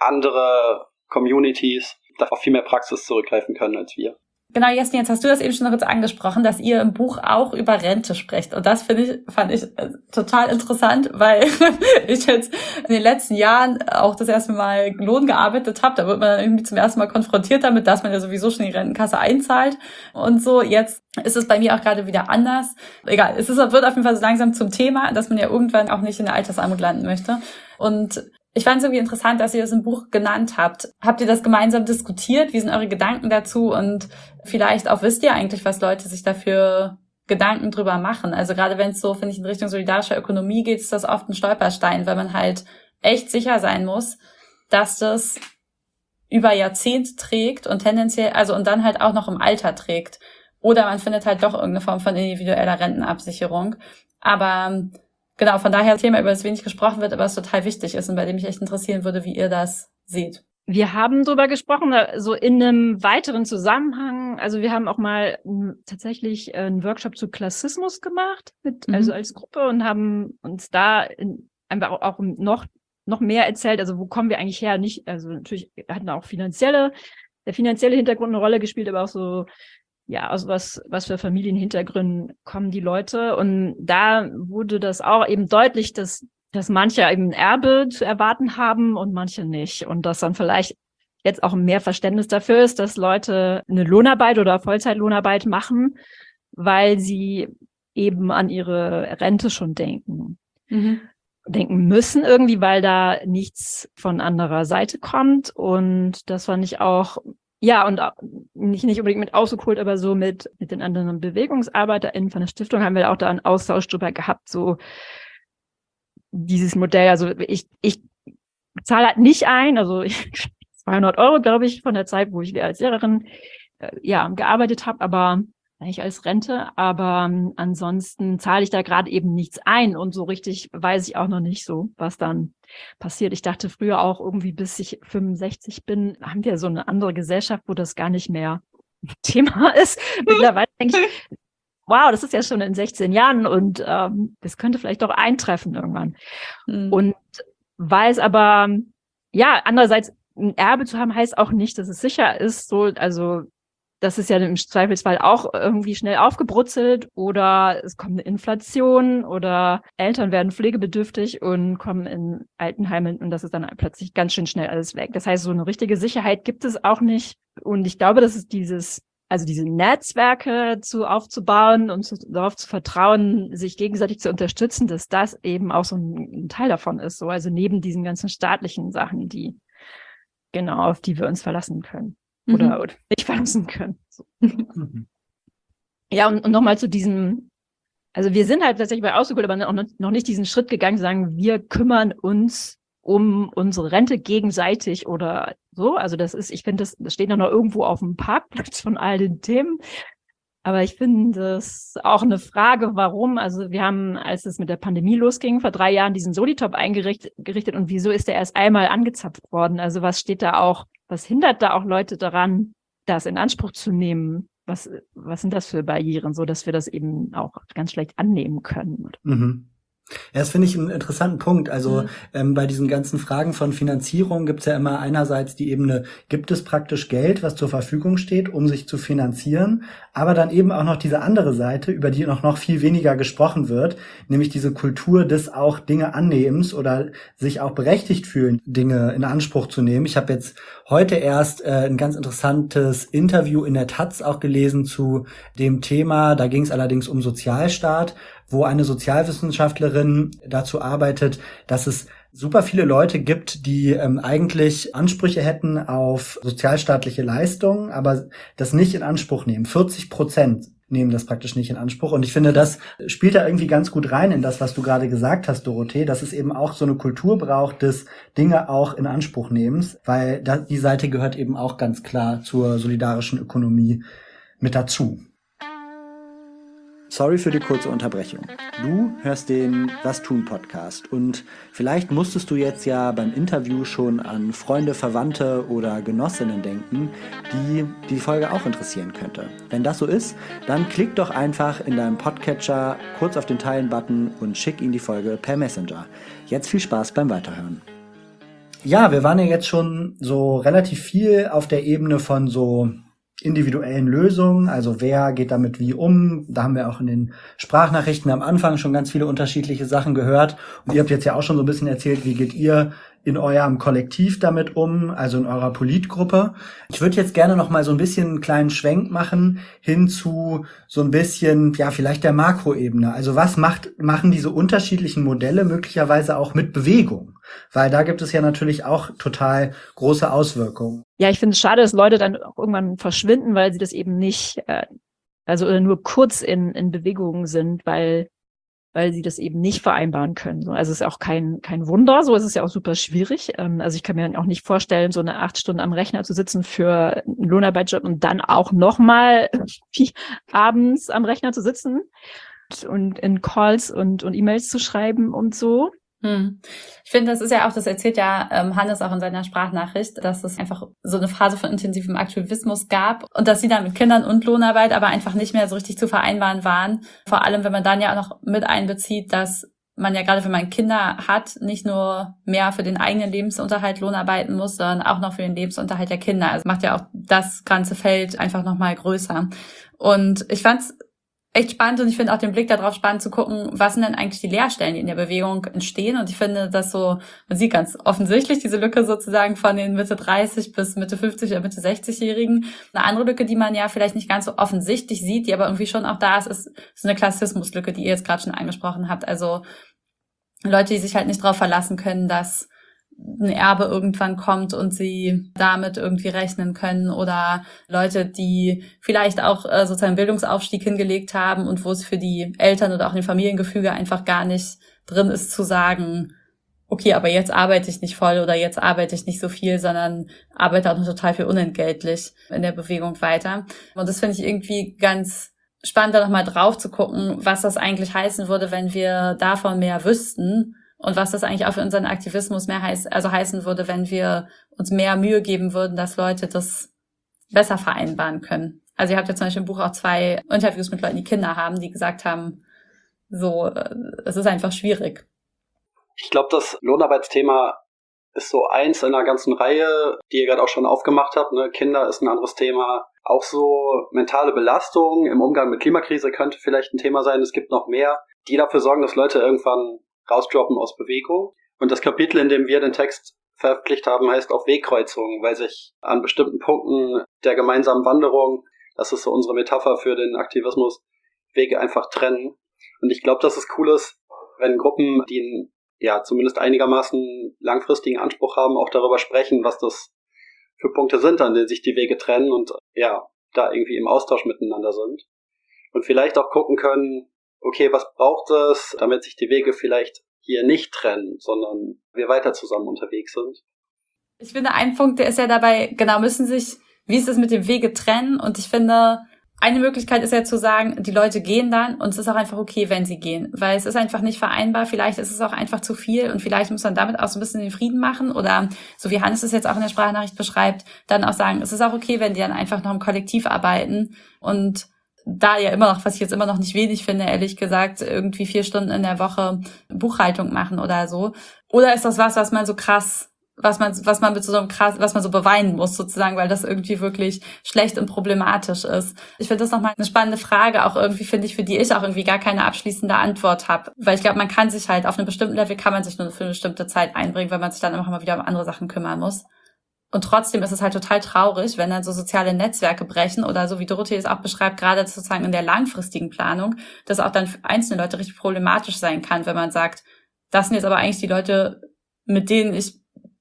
andere Communities darauf viel mehr Praxis zurückgreifen können als wir. Genau, Jesny, jetzt hast du das eben schon kurz angesprochen, dass ihr im Buch auch über Rente sprecht. Und das fand ich total interessant, weil ich jetzt in den letzten Jahren auch das erste Mal Lohn gearbeitet habe. Da wird man dann irgendwie zum ersten Mal konfrontiert damit, dass man ja sowieso schon die Rentenkasse einzahlt und so. Jetzt ist es bei mir auch gerade wieder anders. Egal, wird auf jeden Fall so langsam zum Thema, dass man ja irgendwann auch nicht in der Altersarmut landen möchte. Und ich fand es irgendwie interessant, dass ihr das im Buch genannt habt. Habt ihr das gemeinsam diskutiert? Wie sind eure Gedanken dazu? Und vielleicht auch wisst ihr eigentlich, was Leute sich dafür Gedanken drüber machen? Also gerade wenn es so, finde ich, in Richtung solidarischer Ökonomie geht, ist das oft ein Stolperstein, weil man halt echt sicher sein muss, dass das über Jahrzehnte trägt und tendenziell, also und dann halt auch noch im Alter trägt. Oder man findet halt doch irgendeine Form von individueller Rentenabsicherung. Aber genau, von daher ein Thema, über das wenig gesprochen wird, aber es total wichtig ist und bei dem mich echt interessieren würde, wie ihr das seht. Wir haben drüber gesprochen, so in einem weiteren Zusammenhang. Also wir haben auch mal tatsächlich einen Workshop zu Klassismus gemacht, also als Gruppe und haben uns da einfach auch noch mehr erzählt. Also wo kommen wir eigentlich her? Also natürlich hatten auch der finanzielle Hintergrund eine Rolle gespielt, aber auch so, ja, aus was für Familienhintergründen kommen die Leute. Und da wurde das auch eben deutlich, dass manche eben ein Erbe zu erwarten haben und manche nicht. Und dass dann vielleicht jetzt auch mehr Verständnis dafür ist, dass Leute eine Lohnarbeit oder Vollzeitlohnarbeit machen, weil sie eben an ihre Rente schon denken. Denken müssen irgendwie, weil da nichts von anderer Seite kommt. Und das fand ich auch, ja, und nicht unbedingt mit ausgeholt, aber so mit den anderen BewegungsarbeiterInnen von der Stiftung haben wir auch da einen Austausch drüber gehabt, so dieses Modell. Also ich zahle halt nicht ein, also 200 €, glaube ich, von der Zeit, wo ich als Lehrerin gearbeitet habe, aber eigentlich als Rente. Aber ansonsten zahle ich da gerade eben nichts ein und so richtig weiß ich auch noch nicht so, was dann passiert. Ich dachte früher auch irgendwie, bis ich 65 bin, haben wir so eine andere Gesellschaft, wo das gar nicht mehr Thema ist. Mittlerweile denke ich, wow, das ist ja schon in 16 Jahren und das könnte vielleicht doch eintreffen irgendwann. Und weiß aber, ja, andererseits ein Erbe zu haben, heißt auch nicht, dass es sicher ist. So, also das ist ja im Zweifelsfall auch irgendwie schnell aufgebrutzelt oder es kommt eine Inflation oder Eltern werden pflegebedürftig und kommen in Altenheime und das ist dann plötzlich ganz schön schnell alles weg. Das heißt, so eine richtige Sicherheit gibt es auch nicht. Und ich glaube, dass es diese Netzwerke aufzubauen und darauf zu vertrauen, sich gegenseitig zu unterstützen, dass das eben auch so ein Teil davon ist. So, also neben diesen ganzen staatlichen Sachen, auf die wir uns verlassen können. Oder nicht verlassen können. So. Ja, und nochmal zu diesem, also wir sind halt tatsächlich bei Ausgeholt, aber noch nicht diesen Schritt gegangen, sagen, wir kümmern uns um unsere Rente gegenseitig oder so. Also ich finde, das steht noch irgendwo auf dem Parkplatz von all den Themen. Aber ich finde das auch eine Frage, warum. Also wir haben, als es mit der Pandemie losging, vor 3 Jahren diesen Solitop eingerichtet und wieso ist der erst einmal angezapft worden? Also was hindert da auch Leute daran, das in Anspruch zu nehmen? Was sind das für Barrieren, so dass wir das eben auch ganz schlecht annehmen können? Ja, das finde ich einen interessanten Punkt. Also bei diesen ganzen Fragen von Finanzierung gibt es ja immer einerseits die Ebene, gibt es praktisch Geld, was zur Verfügung steht, um sich zu finanzieren, aber dann eben auch noch diese andere Seite, über die noch viel weniger gesprochen wird, nämlich diese Kultur des auch Dinge annehmens oder sich auch berechtigt fühlen, Dinge in Anspruch zu nehmen. Ich habe jetzt heute erst ein ganz interessantes Interview in der Taz auch gelesen zu dem Thema, da ging es allerdings um Sozialstaat, wo eine Sozialwissenschaftlerin dazu arbeitet, dass es super viele Leute gibt, die eigentlich Ansprüche hätten auf sozialstaatliche Leistungen, aber das nicht in Anspruch nehmen. 40% nehmen das praktisch nicht in Anspruch. Und ich finde, das spielt da irgendwie ganz gut rein in das, was du gerade gesagt hast, Dorothee, dass es eben auch so eine Kultur braucht des Dinge auch in Anspruch nehmens, weil die Seite gehört eben auch ganz klar zur solidarischen Ökonomie mit dazu. Sorry für die kurze Unterbrechung. Du hörst den Was tun Podcast und vielleicht musstest du jetzt ja beim Interview schon an Freunde, Verwandte oder Genossinnen denken, die die Folge auch interessieren könnte. Wenn das so ist, dann klick doch einfach in deinem Podcatcher kurz auf den Teilen-Button und schick ihnen die Folge per Messenger. Jetzt viel Spaß beim Weiterhören. Ja, wir waren ja jetzt schon so relativ viel auf der Ebene von so individuellen Lösungen, also wer geht damit wie um. Da haben wir auch in den Sprachnachrichten am Anfang schon ganz viele unterschiedliche Sachen gehört. Und ihr habt jetzt ja auch schon so ein bisschen erzählt, wie geht ihr in eurem Kollektiv damit um, also in eurer Politgruppe. Ich würde jetzt gerne noch mal so ein bisschen einen kleinen Schwenk machen hin zu so ein bisschen, ja, vielleicht der Makroebene. Also was machen diese unterschiedlichen Modelle möglicherweise auch mit Bewegung? Weil da gibt es ja natürlich auch total große Auswirkungen. Ja, ich finde es schade, dass Leute dann auch irgendwann verschwinden, weil sie das eben nicht, oder nur kurz in Bewegung sind, weil sie das eben nicht vereinbaren können. Also es ist auch kein Wunder, so ist es ja auch super schwierig. Also ich kann mir auch nicht vorstellen, so eine 8 Stunden am Rechner zu sitzen für einen Lohnarbeitsjob und dann auch nochmal abends am Rechner zu sitzen und in Calls und E-Mails zu schreiben und so. Ich finde, das ist ja auch, das erzählt ja Hannes auch in seiner Sprachnachricht, dass es einfach so eine Phase von intensivem Aktivismus gab und dass sie dann mit Kindern und Lohnarbeit aber einfach nicht mehr so richtig zu vereinbaren waren. Vor allem, wenn man dann ja auch noch mit einbezieht, dass man ja gerade, wenn man Kinder hat, nicht nur mehr für den eigenen Lebensunterhalt lohnarbeiten muss, sondern auch noch für den Lebensunterhalt der Kinder. Also macht ja auch das ganze Feld einfach nochmal größer. Und ich fand's echt spannend und ich finde auch den Blick darauf spannend zu gucken, was sind denn eigentlich die Leerstellen, die in der Bewegung entstehen. Und ich finde, dass so, man sieht ganz offensichtlich diese Lücke sozusagen von den Mitte 30 bis Mitte 50 oder Mitte 60-Jährigen. Eine andere Lücke, die man ja vielleicht nicht ganz so offensichtlich sieht, die aber irgendwie schon auch da ist, ist so eine Klassismuslücke, die ihr jetzt gerade schon angesprochen habt. Also Leute, die sich halt nicht darauf verlassen können, dass ein Erbe irgendwann kommt und sie damit irgendwie rechnen können, oder Leute, die vielleicht auch sozusagen einen Bildungsaufstieg hingelegt haben und wo es für die Eltern oder auch in dem Familiengefüge einfach gar nicht drin ist zu sagen, okay, aber jetzt arbeite ich nicht voll oder jetzt arbeite ich nicht so viel, sondern arbeite auch noch total viel unentgeltlich in der Bewegung weiter. Und das finde ich irgendwie ganz spannend, da nochmal drauf zu gucken, was das eigentlich heißen würde, wenn wir davon mehr wüssten. Und was das eigentlich auch für unseren Aktivismus mehr heißen würde, wenn wir uns mehr Mühe geben würden, dass Leute das besser vereinbaren können. Also ihr habt ja zum Beispiel im Buch auch 2 Interviews mit Leuten, die Kinder haben, die gesagt haben, so, es ist einfach schwierig. Ich glaube, das Lohnarbeitsthema ist so eins in einer ganzen Reihe, die ihr gerade auch schon aufgemacht habt. Ne? Kinder ist ein anderes Thema. Auch so mentale Belastung im Umgang mit Klimakrise könnte vielleicht ein Thema sein. Es gibt noch mehr, die dafür sorgen, dass Leute irgendwann rausdroppen aus Bewegung. Und das Kapitel, in dem wir den Text veröffentlicht haben, heißt auch Wegkreuzungen, weil sich an bestimmten Punkten der gemeinsamen Wanderung, das ist so unsere Metapher für den Aktivismus, Wege einfach trennen. Und ich glaube, dass es cool ist, wenn Gruppen, die einen, ja, zumindest einigermaßen langfristigen Anspruch haben, auch darüber sprechen, was das für Punkte sind, an denen sich die Wege trennen und ja, da irgendwie im Austausch miteinander sind. Und vielleicht auch gucken können, okay, was braucht es, damit sich die Wege vielleicht hier nicht trennen, sondern wir weiter zusammen unterwegs sind? Ich finde, ein Punkt, der ist ja dabei, genau, wie ist es mit dem Wege trennen? Und ich finde, eine Möglichkeit ist ja zu sagen, die Leute gehen dann und es ist auch einfach okay, wenn sie gehen, weil es ist einfach nicht vereinbar, vielleicht ist es auch einfach zu viel und vielleicht muss man damit auch so ein bisschen den Frieden machen oder, so wie Hannes es jetzt auch in der Sprachnachricht beschreibt, dann auch sagen, es ist auch okay, wenn die dann einfach noch im Kollektiv arbeiten und da ja immer noch, was ich jetzt immer noch nicht wenig finde, ehrlich gesagt, irgendwie 4 Stunden in der Woche Buchhaltung machen oder so. Oder ist das was man so krass, was man mit so einem krass, was man so beweinen muss sozusagen, weil das irgendwie wirklich schlecht und problematisch ist. Ich finde das nochmal eine spannende Frage, auch irgendwie finde ich, für die ich auch irgendwie gar keine abschließende Antwort habe. Weil ich glaube, man kann sich halt, auf einem bestimmten Level kann man sich nur für eine bestimmte Zeit einbringen, weil man sich dann immer mal wieder um andere Sachen kümmern muss. Und trotzdem ist es halt total traurig, wenn dann so soziale Netzwerke brechen oder so wie Dorothee es auch beschreibt, gerade sozusagen in der langfristigen Planung, dass auch dann für einzelne Leute richtig problematisch sein kann, wenn man sagt, das sind jetzt aber eigentlich die Leute, mit denen ich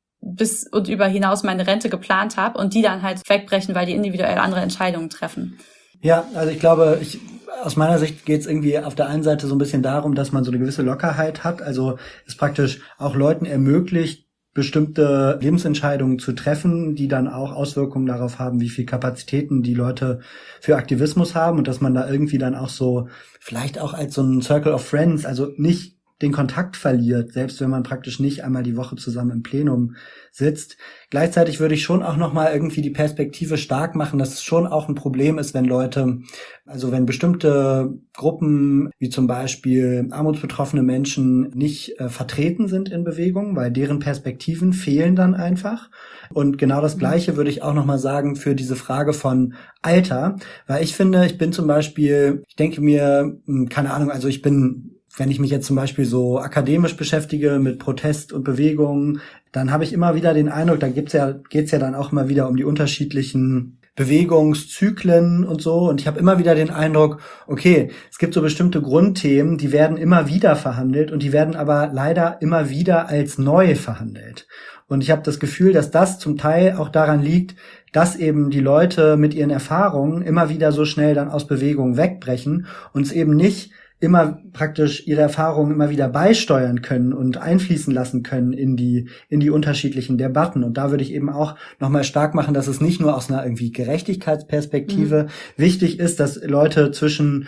bis und über hinaus meine Rente geplant habe und die dann halt wegbrechen, weil die individuell andere Entscheidungen treffen. Ja, also ich glaube, aus meiner Sicht geht es irgendwie auf der einen Seite so ein bisschen darum, dass man so eine gewisse Lockerheit hat, also es praktisch auch Leuten ermöglicht, bestimmte Lebensentscheidungen zu treffen, die dann auch Auswirkungen darauf haben, wie viel Kapazitäten die Leute für Aktivismus haben und dass man da irgendwie dann auch so, vielleicht auch als so ein Circle of Friends, also nicht den Kontakt verliert, selbst wenn man praktisch nicht einmal die Woche zusammen im Plenum sitzt. Gleichzeitig würde ich schon auch nochmal irgendwie die Perspektive stark machen, dass es schon auch ein Problem ist, wenn Leute, also wenn bestimmte Gruppen, wie zum Beispiel armutsbetroffene Menschen, nicht vertreten sind in Bewegungen, weil deren Perspektiven fehlen dann einfach. Und genau das Gleiche würde ich auch nochmal sagen für diese Frage von Alter, weil ich finde, ich bin zum Beispiel, ich denke mir, keine Ahnung, also wenn ich mich jetzt zum Beispiel so akademisch beschäftige mit Protest und Bewegung, dann habe ich immer wieder den Eindruck, da geht's ja dann auch immer wieder um die unterschiedlichen Bewegungszyklen und so. Und ich habe immer wieder den Eindruck, okay, es gibt so bestimmte Grundthemen, die werden immer wieder verhandelt und die werden aber leider immer wieder als neu verhandelt. Und ich habe das Gefühl, dass das zum Teil auch daran liegt, dass eben die Leute mit ihren Erfahrungen immer wieder so schnell dann aus Bewegungen wegbrechen und es eben nicht immer praktisch ihre Erfahrungen immer wieder beisteuern können und einfließen lassen können in die unterschiedlichen Debatten. Und da würde ich eben auch nochmal stark machen, dass es nicht nur aus einer irgendwie Gerechtigkeitsperspektive wichtig ist, dass Leute zwischen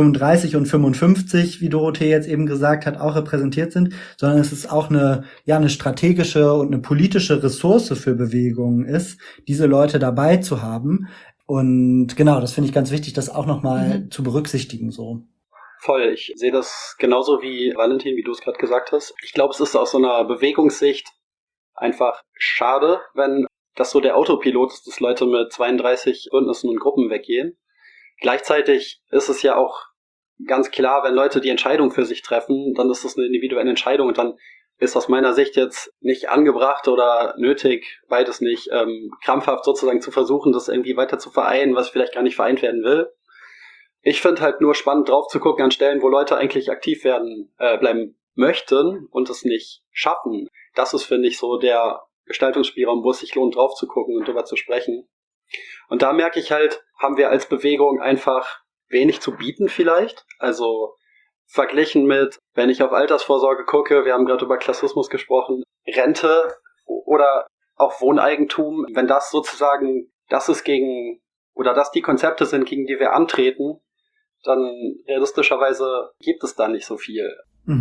35 und 55, wie Dorothee jetzt eben gesagt hat, auch repräsentiert sind, sondern es ist auch eine strategische und eine politische Ressource für Bewegungen ist, diese Leute dabei zu haben. Und genau, das finde ich ganz wichtig, das auch nochmal zu berücksichtigen, so. Voll, ich sehe das genauso wie Valentin, wie du es gerade gesagt hast. Ich glaube, es ist aus so einer Bewegungssicht einfach schade, wenn das so der Autopilot ist, dass Leute mit 32 Bündnissen und Gruppen weggehen. Gleichzeitig ist es ja auch ganz klar, wenn Leute die Entscheidung für sich treffen, dann ist das eine individuelle Entscheidung und dann ist aus meiner Sicht jetzt nicht angebracht oder nötig, beides nicht, krampfhaft sozusagen zu versuchen, das irgendwie weiter zu vereinen, was vielleicht gar nicht vereint werden will. Ich finde halt nur spannend drauf zu gucken an Stellen, wo Leute eigentlich aktiv bleiben möchten und es nicht schaffen. Das ist, finde ich, so der Gestaltungsspielraum, wo es sich lohnt, drauf zu gucken und drüber zu sprechen. Und da merke ich halt, haben wir als Bewegung einfach wenig zu bieten vielleicht. Also verglichen mit, wenn ich auf Altersvorsorge gucke, wir haben gerade über Klassismus gesprochen, Rente oder auch Wohneigentum, wenn das sozusagen, das die Konzepte sind, gegen die wir antreten, dann realistischerweise gibt es da nicht so viel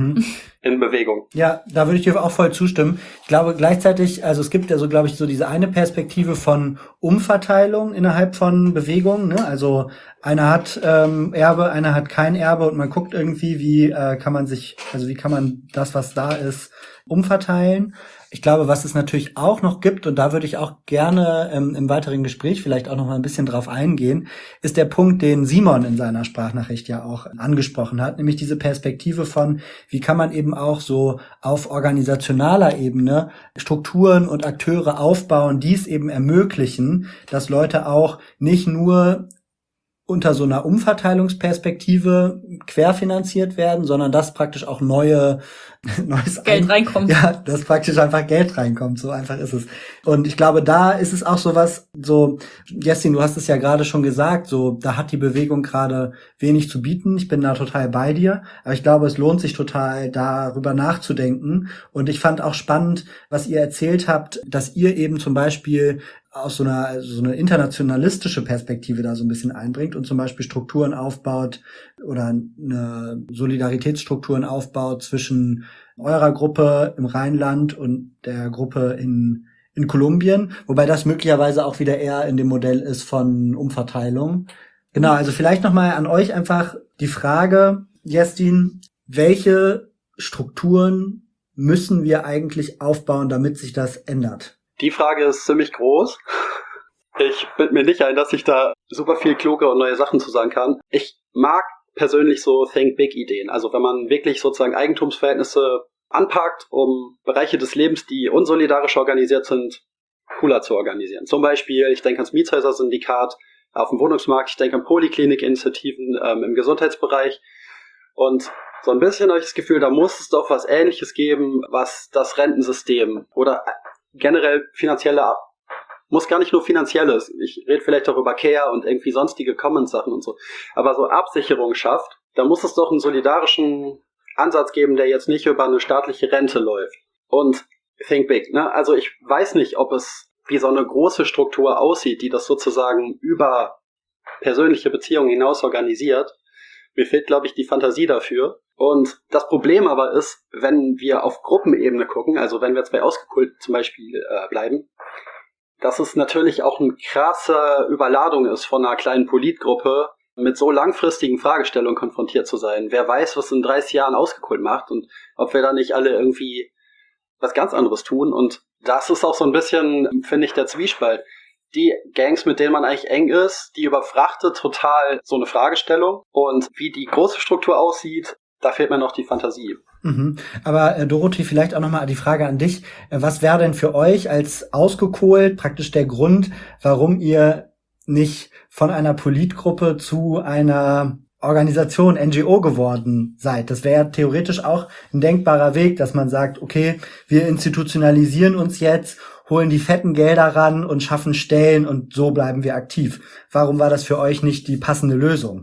in Bewegung. Ja, da würde ich dir auch voll zustimmen. Ich glaube gleichzeitig, also es gibt ja so, glaube ich, so diese eine Perspektive von Umverteilung innerhalb von Bewegungen, ne? Also einer hat Erbe, einer hat kein Erbe und man guckt irgendwie, wie kann man das, was da ist, umverteilen. Ich glaube, was es natürlich auch noch gibt, und da würde ich auch gerne im weiteren Gespräch vielleicht auch noch mal ein bisschen drauf eingehen, ist der Punkt, den Simon in seiner Sprachnachricht ja auch angesprochen hat, nämlich diese Perspektive von, wie kann man eben auch so auf organisationaler Ebene Strukturen und Akteure aufbauen, die es eben ermöglichen, dass Leute auch nicht nur unter so einer Umverteilungsperspektive querfinanziert werden, sondern dass praktisch auch neues Geld reinkommt. Ja, dass praktisch einfach Geld reinkommt, so einfach ist es. Und ich glaube, da ist es auch sowas, so, Jessin, du hast es ja gerade schon gesagt, so, da hat die Bewegung gerade wenig zu bieten. Ich bin da total bei dir, aber ich glaube, es lohnt sich total, darüber nachzudenken. Und ich fand auch spannend, was ihr erzählt habt, dass ihr eben zum Beispiel aus so eine internationalistische Perspektive da so ein bisschen einbringt und zum Beispiel Strukturen aufbaut oder eine Solidaritätsstrukturen aufbaut zwischen eurer Gruppe im Rheinland und der Gruppe in Kolumbien, wobei das möglicherweise auch wieder eher in dem Modell ist von Umverteilung. Genau, also vielleicht nochmal an euch einfach die Frage, Jessin, welche Strukturen müssen wir eigentlich aufbauen, damit sich das ändert? Die Frage ist ziemlich groß. Ich bin mir nicht ein, dass ich da super viel kluge und neue Sachen zu sagen kann. Ich mag persönlich so Think-Big-Ideen. Also wenn man wirklich sozusagen Eigentumsverhältnisse anpackt, um Bereiche des Lebens, die unsolidarisch organisiert sind, cooler zu organisieren. Zum Beispiel, ich denke ans Mietshäuser-Syndikat auf dem Wohnungsmarkt, ich denke an Poliklinik-Initiativen im Gesundheitsbereich. Und so ein bisschen habe ich das Gefühl, da muss es doch was Ähnliches geben, was das Rentensystem oder generell finanzielle muss gar nicht nur Finanzielles. Ich rede vielleicht auch über Care und irgendwie sonstige Commons-Sachen und so. Aber so Absicherung schafft, da muss es doch einen solidarischen Ansatz geben, der jetzt nicht über eine staatliche Rente läuft. Und think big, ne? Also ich weiß nicht, ob es wie so eine große Struktur aussieht, die das sozusagen über persönliche Beziehungen hinaus organisiert. Mir fehlt, glaube ich, die Fantasie dafür. Und das Problem aber ist, wenn wir auf Gruppenebene gucken, also wenn wir jetzt bei Ausgekult zum Beispiel bleiben, dass es natürlich auch eine krasse Überladung ist von einer kleinen Politgruppe, mit so langfristigen Fragestellungen konfrontiert zu sein. Wer weiß, was in 30 Jahren Ausgekult macht und ob wir da nicht alle irgendwie was ganz anderes tun. Und das ist auch so ein bisschen, finde ich, der Zwiespalt. Die Gangs, mit denen man eigentlich eng ist, die überfrachtet total so eine Fragestellung. Und wie die große Struktur aussieht, da fehlt mir noch die Fantasie. Aber Dorothee, vielleicht auch nochmal die Frage an dich. Was wäre denn für euch als Ausgekohlt praktisch der Grund, warum ihr nicht von einer Politgruppe zu einer Organisation, NGO geworden seid? Das wäre theoretisch auch ein denkbarer Weg, dass man sagt, okay, wir institutionalisieren uns jetzt, holen die fetten Gelder ran und schaffen Stellen und so bleiben wir aktiv. Warum war das für euch nicht die passende Lösung?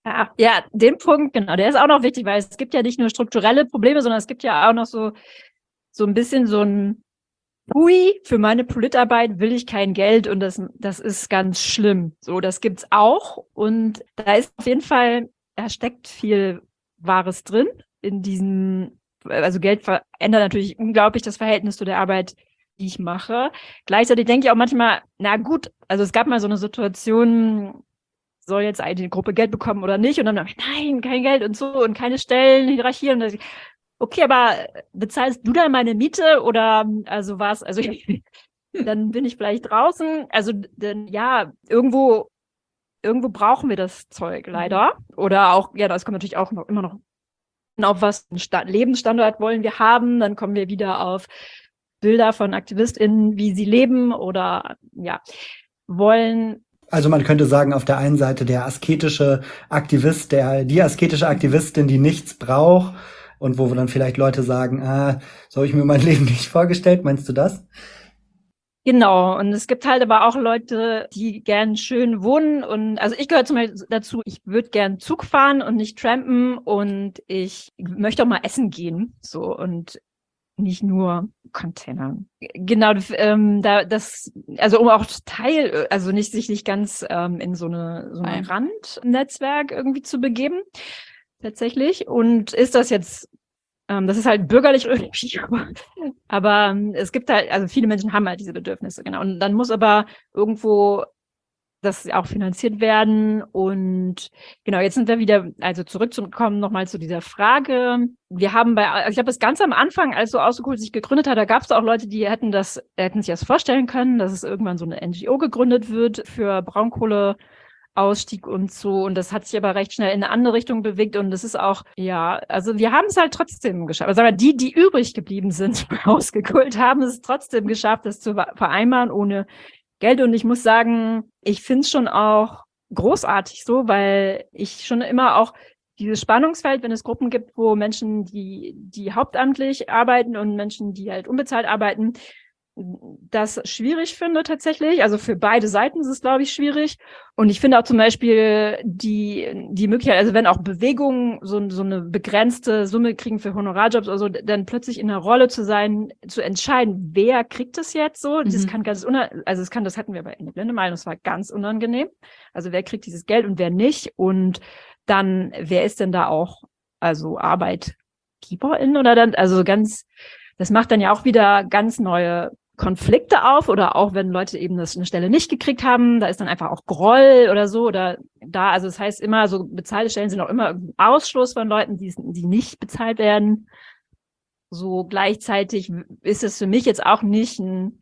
Ja, den Punkt, genau, der ist auch noch wichtig, weil es gibt ja nicht nur strukturelle Probleme, sondern es gibt ja auch noch so ein bisschen so ein Hui, für meine Politarbeit will ich kein Geld und das ist ganz schlimm. So, das gibt's auch und da ist auf jeden Fall, da steckt viel Wahres drin in diesem, also Geld verändert natürlich unglaublich das Verhältnis zu der Arbeit, die ich mache. Gleichzeitig denke ich auch manchmal, na gut, also es gab mal so eine Situation, soll jetzt eine Gruppe Geld bekommen oder nicht? Und dann nein, kein Geld und so und keine Stellen, Hierarchie. Und das, okay, aber bezahlst du dann meine Miete oder also was? Also dann bin ich vielleicht draußen. Also denn ja, irgendwo brauchen wir das Zeug leider. Oder auch, ja, das kommt natürlich auch noch immer noch auf was Lebensstandard wollen wir haben. Dann kommen wir wieder auf Bilder von AktivistInnen, wie sie leben oder ja, wollen. Also man könnte sagen, auf der einen Seite der asketische Aktivist, die asketische Aktivistin, die nichts braucht und wo dann vielleicht Leute sagen, so habe ich mir mein Leben nicht vorgestellt. Meinst du das? Genau. Und es gibt halt aber auch Leute, die gern schön wohnen und also ich gehöre zum Beispiel dazu, ich würde gern Zug fahren und nicht trampen und ich möchte auch mal essen gehen, so und nicht nur Container. Genau, also um auch also sich nicht ganz in so eine Randnetzwerk irgendwie zu begeben, tatsächlich. Und ist das jetzt, das ist halt bürgerlich irgendwie, aber es gibt halt, also viele Menschen haben halt diese Bedürfnisse, genau. Und dann muss aber irgendwo das auch finanziert werden. Und genau, jetzt sind wir wieder, also zurückzukommen nochmal zu dieser Frage. Wir haben ich habe das ganz am Anfang, als so Ausgekult sich gegründet hat, da gab es auch Leute, die hätten sich das vorstellen können, dass es irgendwann so eine NGO gegründet wird für Braunkohleausstieg und so. Und das hat sich aber recht schnell in eine andere Richtung bewegt. Und das ist auch, ja, also wir haben es halt trotzdem geschafft. Also aber die übrig geblieben sind, Ausgekult, haben es trotzdem geschafft, das zu vereinbaren ohne Geld. Und ich muss sagen, ich finde es schon auch großartig so, weil ich schon immer auch dieses Spannungsfeld, wenn es Gruppen gibt, wo Menschen, die hauptamtlich arbeiten und Menschen, die halt unbezahlt arbeiten, das schwierig finde tatsächlich. Also für beide Seiten ist es, glaube ich, schwierig. Und ich finde auch zum Beispiel die Möglichkeit, also wenn auch Bewegungen so eine begrenzte Summe kriegen für Honorarjobs oder so, dann plötzlich in einer Rolle zu sein, zu entscheiden, wer kriegt das jetzt so. Das kann das hatten wir bei Ende Blindemal, das war ganz unangenehm. Also wer kriegt dieses Geld und wer nicht? Und dann, wer ist denn da auch, also ArbeitgeberIn oder dann, also das macht dann ja auch wieder ganz neue Konflikte auf oder auch wenn Leute eben eine Stelle nicht gekriegt haben, da ist dann einfach auch Groll oder so oder also das heißt immer so bezahlte Stellen sind auch immer ein Ausschluss von Leuten, die nicht bezahlt werden. So gleichzeitig ist es für mich jetzt auch nicht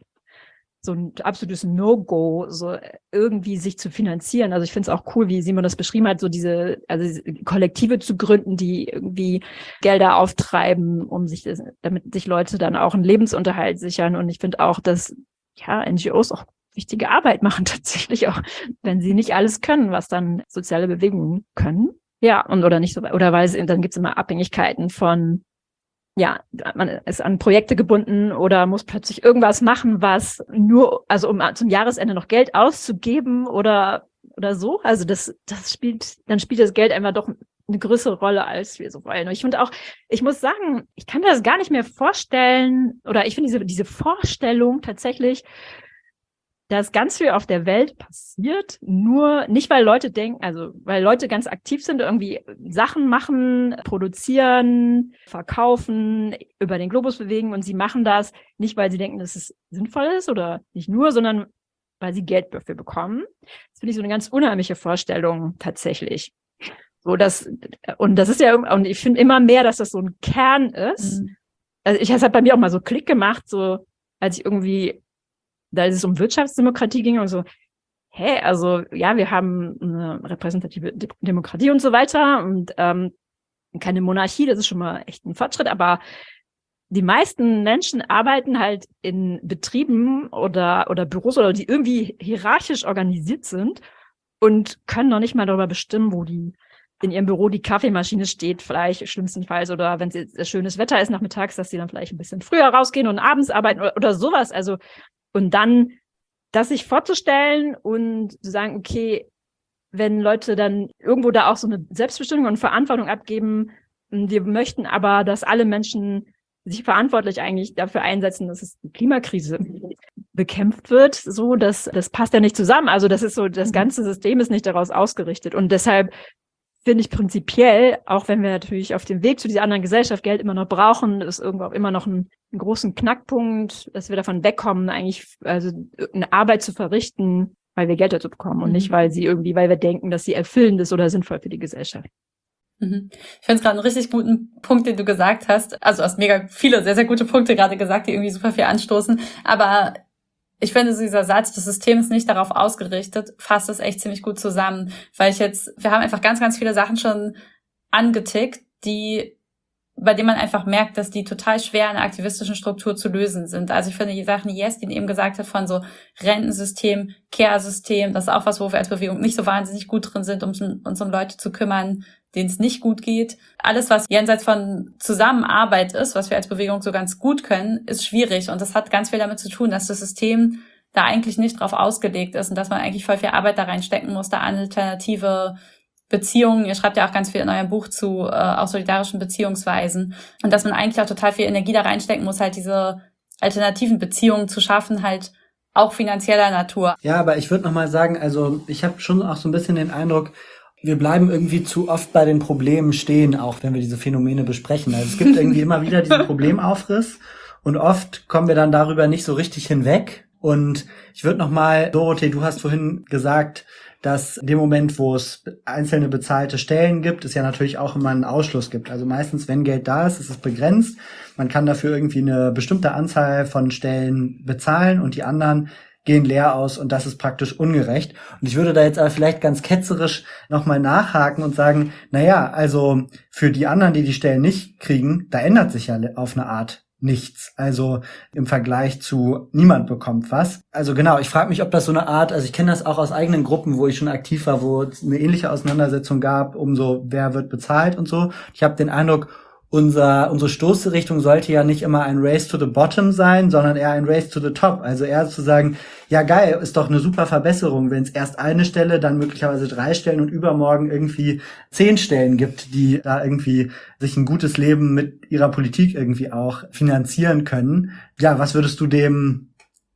so ein absolutes No-Go, so irgendwie sich zu finanzieren. Also ich finde es auch cool, wie Simon das beschrieben hat, so diese Kollektive zu gründen, die irgendwie Gelder auftreiben, damit sich Leute dann auch einen Lebensunterhalt sichern. Und ich finde auch, dass NGOs auch wichtige Arbeit machen, tatsächlich auch, wenn sie nicht alles können, was dann soziale Bewegungen können. Ja, oder nicht so, oder dann gibt es immer Abhängigkeiten von ja, man ist an Projekte gebunden oder muss plötzlich irgendwas machen, was nur, also um zum Jahresende noch Geld auszugeben oder so. Also dann spielt das Geld einfach doch eine größere Rolle, als wir so wollen. Und ich finde auch, ich muss sagen, ich kann mir das gar nicht mehr vorstellen, oder ich finde diese Vorstellung tatsächlich, dass ganz viel auf der Welt passiert, nur nicht, weil Leute denken, also weil Leute ganz aktiv sind, irgendwie Sachen machen, produzieren, verkaufen, über den Globus bewegen, und sie machen das nicht, weil sie denken, dass es sinnvoll ist oder nicht nur, sondern weil sie Geld dafür bekommen. Das finde ich so eine ganz unheimliche Vorstellung tatsächlich. So, und das ist ja, und ich finde immer mehr, dass das so ein Kern ist. Also es hat bei mir auch mal so Klick gemacht, so als ich irgendwie, da es um Wirtschaftsdemokratie ging und so, also ja, wir haben eine repräsentative Demokratie und so weiter und keine Monarchie, das ist schon mal echt ein Fortschritt, aber die meisten Menschen arbeiten halt in Betrieben oder Büros oder die irgendwie hierarchisch organisiert sind und können noch nicht mal darüber bestimmen, wo in ihrem Büro die Kaffeemaschine steht, vielleicht schlimmstenfalls, oder wenn es jetzt schönes Wetter ist nachmittags, dass sie dann vielleicht ein bisschen früher rausgehen und abends arbeiten oder sowas. Also, und dann das sich vorzustellen und zu sagen, okay, wenn Leute dann irgendwo da auch so eine Selbstbestimmung und Verantwortung abgeben, wir möchten aber, dass alle Menschen sich verantwortlich eigentlich dafür einsetzen, dass es die Klimakrise bekämpft wird, so, das passt ja nicht zusammen. Also das ist so, das ganze System ist nicht daraus ausgerichtet. Und deshalb finde ich prinzipiell, auch wenn wir natürlich auf dem Weg zu dieser anderen Gesellschaft Geld immer noch brauchen, ist irgendwo auch immer noch einen großen Knackpunkt, dass wir davon wegkommen, eigentlich also eine Arbeit zu verrichten, weil wir Geld dazu bekommen und nicht, weil wir denken, dass sie erfüllend ist oder sinnvoll für die Gesellschaft. Ich finde es gerade einen richtig guten Punkt, den du gesagt hast. Also du hast mega viele sehr, sehr gute Punkte gerade gesagt, die irgendwie super viel anstoßen. Aber ich finde, dieser Satz, das System ist nicht darauf ausgerichtet, fasst es echt ziemlich gut zusammen. Weil wir haben einfach ganz, ganz viele Sachen schon angetickt, bei denen man einfach merkt, dass die total schwer in einer aktivistischen Struktur zu lösen sind. Also ich finde die Sachen, die Jestin eben gesagt hat, von so Rentensystem, Care-System, das ist auch was, wo wir als Bewegung nicht so wahnsinnig gut drin sind, um uns um Leute zu kümmern, denen es nicht gut geht. Alles, was jenseits von Zusammenarbeit ist, was wir als Bewegung so ganz gut können, ist schwierig. Und das hat ganz viel damit zu tun, dass das System da eigentlich nicht drauf ausgelegt ist und dass man eigentlich voll viel Arbeit da reinstecken muss, da alternative Beziehungen, ihr schreibt ja auch ganz viel in eurem Buch zu auch solidarischen Beziehungsweisen, und dass man eigentlich auch total viel Energie da reinstecken muss, halt diese alternativen Beziehungen zu schaffen, halt auch finanzieller Natur. Ja, aber ich würde nochmal sagen, also ich habe schon auch so ein bisschen den Eindruck, wir bleiben irgendwie zu oft bei den Problemen stehen, auch wenn wir diese Phänomene besprechen. Also es gibt irgendwie immer wieder diesen Problemaufriss und oft kommen wir dann darüber nicht so richtig hinweg. Und ich würde nochmal, Dorothee, du hast vorhin gesagt, dass in dem Moment, wo es einzelne bezahlte Stellen gibt, es ja natürlich auch immer einen Ausschluss gibt. Also meistens, wenn Geld da ist, ist es begrenzt. Man kann dafür irgendwie eine bestimmte Anzahl von Stellen bezahlen und die anderen gehen leer aus, und das ist praktisch ungerecht. Und ich würde da jetzt aber vielleicht ganz ketzerisch nochmal nachhaken und sagen, naja, also für die anderen, die Stellen nicht kriegen, da ändert sich ja auf eine Art nichts. Also im Vergleich zu niemand bekommt was. Also genau, ich frage mich, ob das so eine Art, also ich kenne das auch aus eigenen Gruppen, wo ich schon aktiv war, wo es eine ähnliche Auseinandersetzung gab, um so, wer wird bezahlt und so. Ich habe den Eindruck, unsere Stoßrichtung sollte ja nicht immer ein Race to the Bottom sein, sondern eher ein Race to the Top. Also eher zu sagen, ja geil, ist doch eine super Verbesserung, wenn es erst eine Stelle, dann möglicherweise 3 Stellen und übermorgen irgendwie 10 Stellen gibt, die da irgendwie sich ein gutes Leben mit ihrer Politik irgendwie auch finanzieren können. Ja, was würdest du dem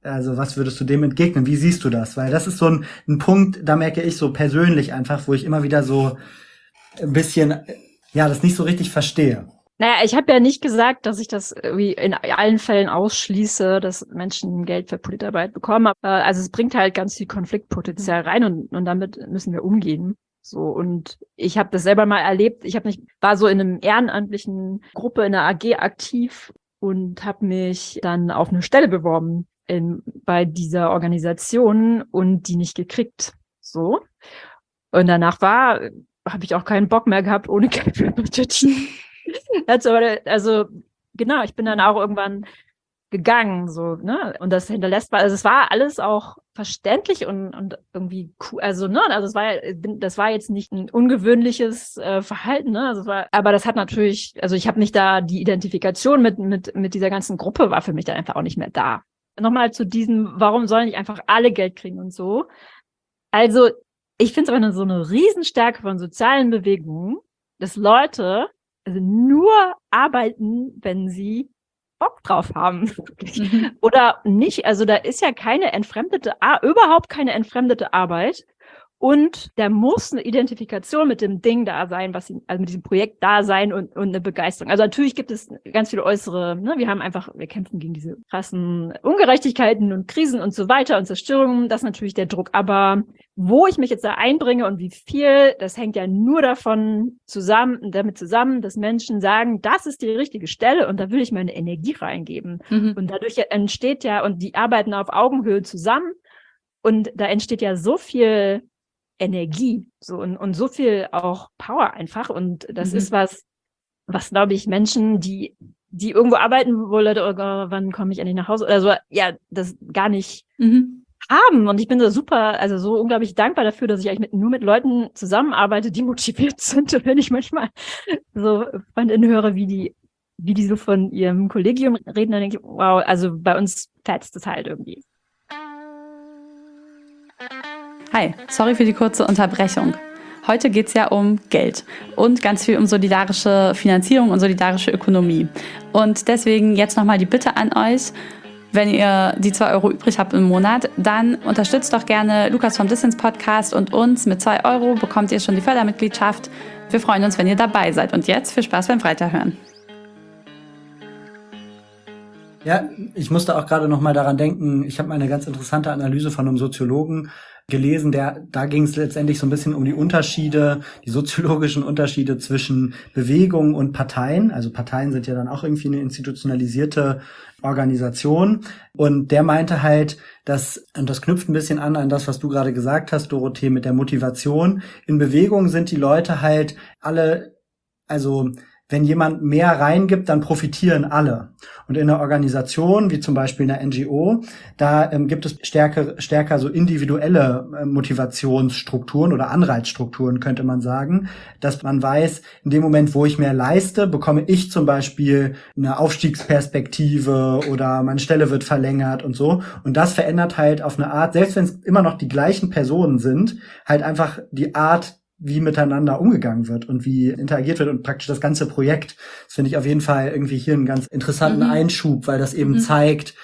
entgegnen? Wie siehst du das? Weil das ist so ein Punkt, da merke ich so persönlich einfach, wo ich immer wieder so ein bisschen, ja, das nicht so richtig verstehe. Naja, ich habe ja nicht gesagt, dass ich das irgendwie in allen Fällen ausschließe, dass Menschen Geld für Politarbeit bekommen. Also es bringt halt ganz viel Konfliktpotenzial rein, und damit müssen wir umgehen. So, und ich habe das selber mal erlebt. War so in einem ehrenamtlichen Gruppe in der AG aktiv und habe mich dann auf eine Stelle beworben bei dieser Organisation und die nicht gekriegt. So. Und danach habe ich auch keinen Bock mehr gehabt, ohne Geld für Budget. Also genau, ich bin dann auch irgendwann gegangen, so, ne? Und das hinterlässt, also es war alles auch verständlich und irgendwie cool, also, ne? Also das war jetzt nicht ein ungewöhnliches Verhalten, ne? Also aber das hat natürlich, also ich habe nicht da, die Identifikation mit dieser ganzen Gruppe war für mich dann einfach auch nicht mehr da. Nochmal zu diesem, warum sollen nicht einfach alle Geld kriegen und so? Also, ich finde es aber so eine Riesenstärke von sozialen Bewegungen, dass Leute also nur arbeiten, wenn sie Bock drauf haben. Oder nicht. Also da ist ja überhaupt keine entfremdete Arbeit. Und da muss eine Identifikation mit dem Ding da sein, also mit diesem Projekt da sein und eine Begeisterung. Also natürlich gibt es ganz viele äußere, ne, wir kämpfen gegen diese krassen Ungerechtigkeiten und Krisen und so weiter und Zerstörungen. Das ist natürlich der Druck. Aber wo ich mich jetzt da einbringe und wie viel, das hängt ja nur damit zusammen, dass Menschen sagen, das ist die richtige Stelle und da will ich meine Energie reingeben. Und dadurch entsteht ja, und die arbeiten auf Augenhöhe zusammen und da entsteht ja so viel Energie so und so viel auch Power einfach. Und das ist was glaube ich, Menschen, die irgendwo arbeiten, wo Leute, oh Gott, wann komme ich endlich nach Hause? Oder so, ja, das gar nicht haben. Und ich bin so so unglaublich dankbar dafür, dass ich eigentlich nur mit Leuten zusammenarbeite, die motiviert sind. Und wenn ich manchmal so Freundinnen höre, wie die so von ihrem Kollegium reden, dann denke ich, wow, also bei uns fetzt es halt irgendwie. Hi, sorry für die kurze Unterbrechung. Heute geht es ja um Geld und ganz viel um solidarische Finanzierung und solidarische Ökonomie. Und deswegen jetzt nochmal die Bitte an euch, wenn ihr die 2 Euro übrig habt im Monat, dann unterstützt doch gerne Lukas vom Dissens Podcast und uns. Mit 2 Euro bekommt ihr schon die Fördermitgliedschaft. Wir freuen uns, wenn ihr dabei seid. Und jetzt viel Spaß beim Weiterhören. Ja, ich musste auch gerade noch mal daran denken, ich habe mal eine ganz interessante Analyse von einem Soziologen gelesen, da ging es letztendlich so ein bisschen um die soziologischen Unterschiede zwischen Bewegungen und Parteien. Also Parteien sind ja dann auch irgendwie eine institutionalisierte Organisation. Und der meinte halt, und das knüpft ein bisschen an das, was du gerade gesagt hast, Dorothee, mit der Motivation. In Bewegung sind die Leute halt alle, also wenn jemand mehr reingibt, dann profitieren alle. Und in einer Organisation, wie zum Beispiel in einer NGO, da gibt es stärker so individuelle Motivationsstrukturen oder Anreizstrukturen, könnte man sagen, dass man weiß, in dem Moment, wo ich mehr leiste, bekomme ich zum Beispiel eine Aufstiegsperspektive oder meine Stelle wird verlängert und so. Und das verändert halt auf eine Art, selbst wenn es immer noch die gleichen Personen sind, halt einfach die Art, wie miteinander umgegangen wird und wie interagiert wird und praktisch das ganze Projekt. Das finde ich auf jeden Fall irgendwie hier einen ganz interessanten Einschub, weil das eben zeigt,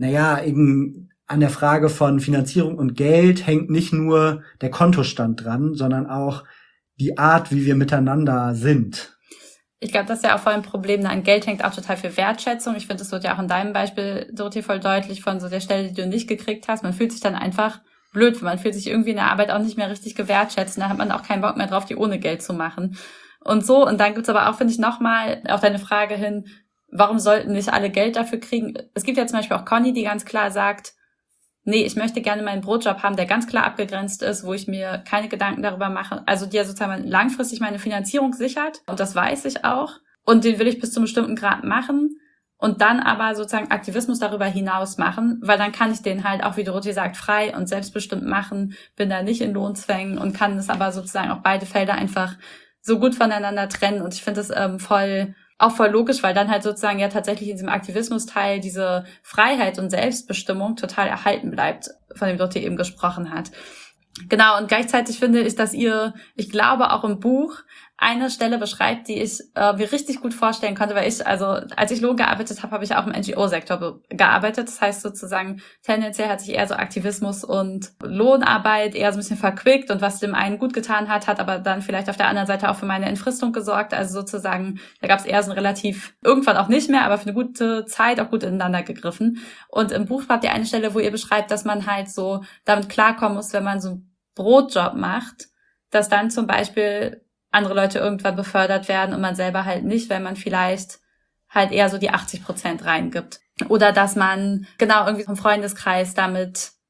eben an der Frage von Finanzierung und Geld hängt nicht nur der Kontostand dran, sondern auch die Art, wie wir miteinander sind. Ich glaube, das ist ja auch voll ein Problem. An Geld hängt auch total viel Wertschätzung. Ich finde, das wird ja auch in deinem Beispiel, Dorothee, voll deutlich von so der Stelle, die du nicht gekriegt hast. Man fühlt sich dann einfach blöd, weil man fühlt sich irgendwie in der Arbeit auch nicht mehr richtig gewertschätzt. Da hat man auch keinen Bock mehr drauf, die ohne Geld zu machen. Und so, und dann gibt's aber auch, finde ich, nochmal auf deine Frage hin, warum sollten nicht alle Geld dafür kriegen? Es gibt ja zum Beispiel auch Conny, die ganz klar sagt, nee, ich möchte gerne meinen Brotjob haben, der ganz klar abgegrenzt ist, wo ich mir keine Gedanken darüber mache, also der sozusagen langfristig meine Finanzierung sichert. Und das weiß ich auch. Und den will ich bis zu einem bestimmten Grad machen. Und dann aber sozusagen Aktivismus darüber hinaus machen, weil dann kann ich den halt auch, wie Dorothee sagt, frei und selbstbestimmt machen, bin da nicht in Lohnzwängen und kann das aber sozusagen auch beide Felder einfach so gut voneinander trennen. Und ich finde das voll logisch, weil dann halt sozusagen ja tatsächlich in diesem Aktivismusteil diese Freiheit und Selbstbestimmung total erhalten bleibt, von dem Dorothee eben gesprochen hat. Genau, und gleichzeitig finde ich, dass ich glaube auch im Buch eine Stelle beschreibt, die ich mir richtig gut vorstellen konnte, weil als ich Lohn gearbeitet habe, habe ich auch im NGO-Sektor gearbeitet. Das heißt sozusagen, tendenziell hat sich eher so Aktivismus und Lohnarbeit eher so ein bisschen verquickt und was dem einen gut getan hat aber dann vielleicht auf der anderen Seite auch für meine Entfristung gesorgt. Also sozusagen, da gab es eher so ein relativ, irgendwann auch nicht mehr, aber für eine gute Zeit auch gut ineinander gegriffen. Und im Buch habt ihr eine Stelle, wo ihr beschreibt, dass man halt so damit klarkommen muss, wenn man so einen Brotjob macht, dass dann zum Beispiel andere Leute irgendwann befördert werden und man selber halt nicht, weil man vielleicht halt eher so die 80% reingibt. Oder dass man genau irgendwie vom Freundeskreis damit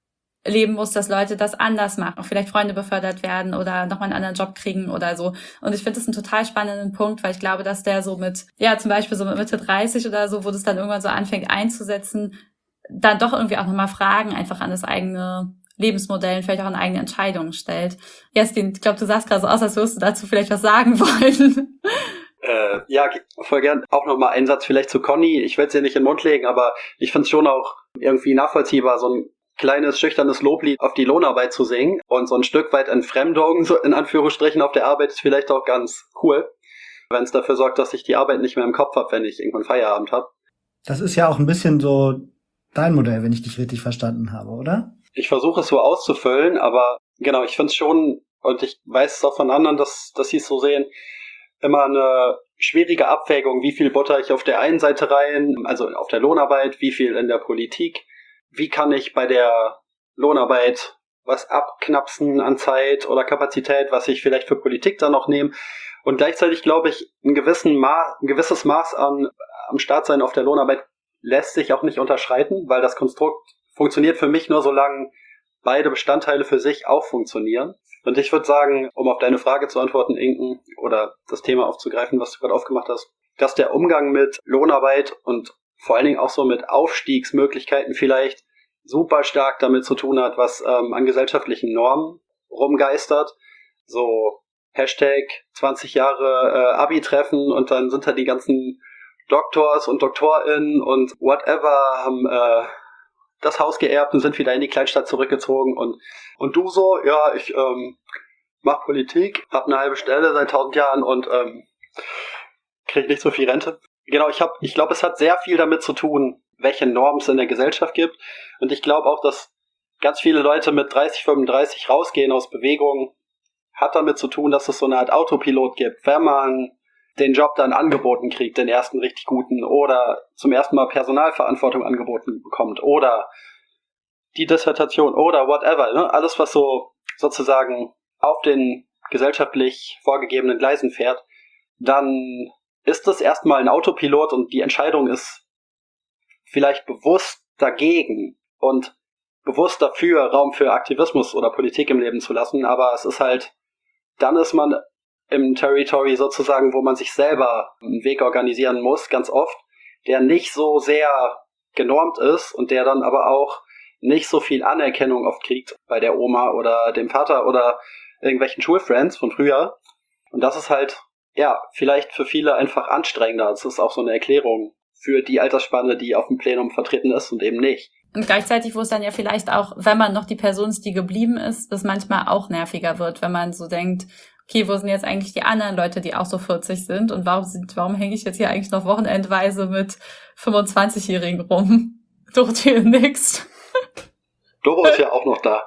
leben muss, dass Leute das anders machen, auch vielleicht Freunde befördert werden oder nochmal einen anderen Job kriegen oder so. Und ich finde das einen total spannenden Punkt, weil ich glaube, dass der so mit, zum Beispiel so mit Mitte 30 oder so, wo das dann irgendwann so anfängt einzusetzen, dann doch irgendwie auch nochmal Fragen einfach an das eigene Lebensmodell und vielleicht auch an eigene Entscheidungen stellt. Jasmin, ich glaube, du sahst gerade so aus, als würdest du dazu vielleicht was sagen wollen. Ja, voll gern. Auch nochmal ein Satz vielleicht zu Conny. Ich will es ihr nicht in den Mund legen, aber ich finde es schon auch irgendwie nachvollziehbar, so ein kleines, schüchternes Loblied auf die Lohnarbeit zu singen und so ein Stück weit Entfremdung, so in Anführungsstrichen, auf der Arbeit ist vielleicht auch ganz cool, wenn es dafür sorgt, dass ich die Arbeit nicht mehr im Kopf habe, wenn ich irgendwann Feierabend habe. Das ist ja auch ein bisschen so dein Modell, wenn ich dich richtig verstanden habe, oder? Ich versuche es so auszufüllen, aber genau, ich finde es schon, und ich weiß es auch von anderen, dass sie es so sehen, immer eine schwierige Abwägung, wie viel butter ich auf der einen Seite rein, also auf der Lohnarbeit, wie viel in der Politik. Wie kann ich bei der Lohnarbeit was abknapsen an Zeit oder Kapazität, was ich vielleicht für Politik dann noch nehme. Und gleichzeitig glaube ich, ein gewisses Maß am Startsein auf der Lohnarbeit lässt sich auch nicht unterschreiten, weil das Konstrukt funktioniert für mich nur, solange beide Bestandteile für sich auch funktionieren. Und ich würde sagen, um auf deine Frage zu antworten, Inken, oder das Thema aufzugreifen, was du gerade aufgemacht hast, dass der Umgang mit Lohnarbeit und vor allen Dingen auch so mit Aufstiegsmöglichkeiten vielleicht super stark damit zu tun hat, was an gesellschaftlichen Normen rumgeistert. So Hashtag 20 Jahre Abi-Treffen und dann sind da die ganzen Doktors und DoktorInnen und whatever haben das Haus geerbt und sind wieder in die Kleinstadt zurückgezogen und du so, ja, ich mach Politik, hab eine halbe Stelle seit 1000 Jahren und krieg nicht so viel Rente. Genau, ich glaube, es hat sehr viel damit zu tun, welche Normen es in der Gesellschaft gibt. Und ich glaube auch, dass ganz viele Leute mit 30, 35 rausgehen aus Bewegungen, hat damit zu tun, dass es so eine Art Autopilot gibt. Wenn man den Job dann angeboten kriegt, den ersten richtig guten, oder zum ersten Mal Personalverantwortung angeboten bekommt, oder die Dissertation, oder whatever, ne? Alles, was so sozusagen auf den gesellschaftlich vorgegebenen Gleisen fährt, dann ist das erstmal ein Autopilot und die Entscheidung ist vielleicht bewusst dagegen und bewusst dafür, Raum für Aktivismus oder Politik im Leben zu lassen, aber es ist halt, dann ist man im Territory sozusagen, wo man sich selber einen Weg organisieren muss, ganz oft, der nicht so sehr genormt ist und der dann aber auch nicht so viel Anerkennung oft kriegt bei der Oma oder dem Vater oder irgendwelchen Schulfriends von früher. Und das ist halt, ja, vielleicht für viele einfach anstrengender. Das ist auch so eine Erklärung für die Altersspanne, die auf dem Plenum vertreten ist und eben nicht. Und gleichzeitig, wo es dann ja vielleicht auch, wenn man noch die Person ist, die geblieben ist, das manchmal auch nerviger wird, wenn man so denkt, okay, wo sind jetzt eigentlich die anderen Leute, die auch so 40 sind und warum hänge ich jetzt hier eigentlich noch wochenendweise mit 25-Jährigen rum? Dorothee nix. Doro ist ja auch noch da.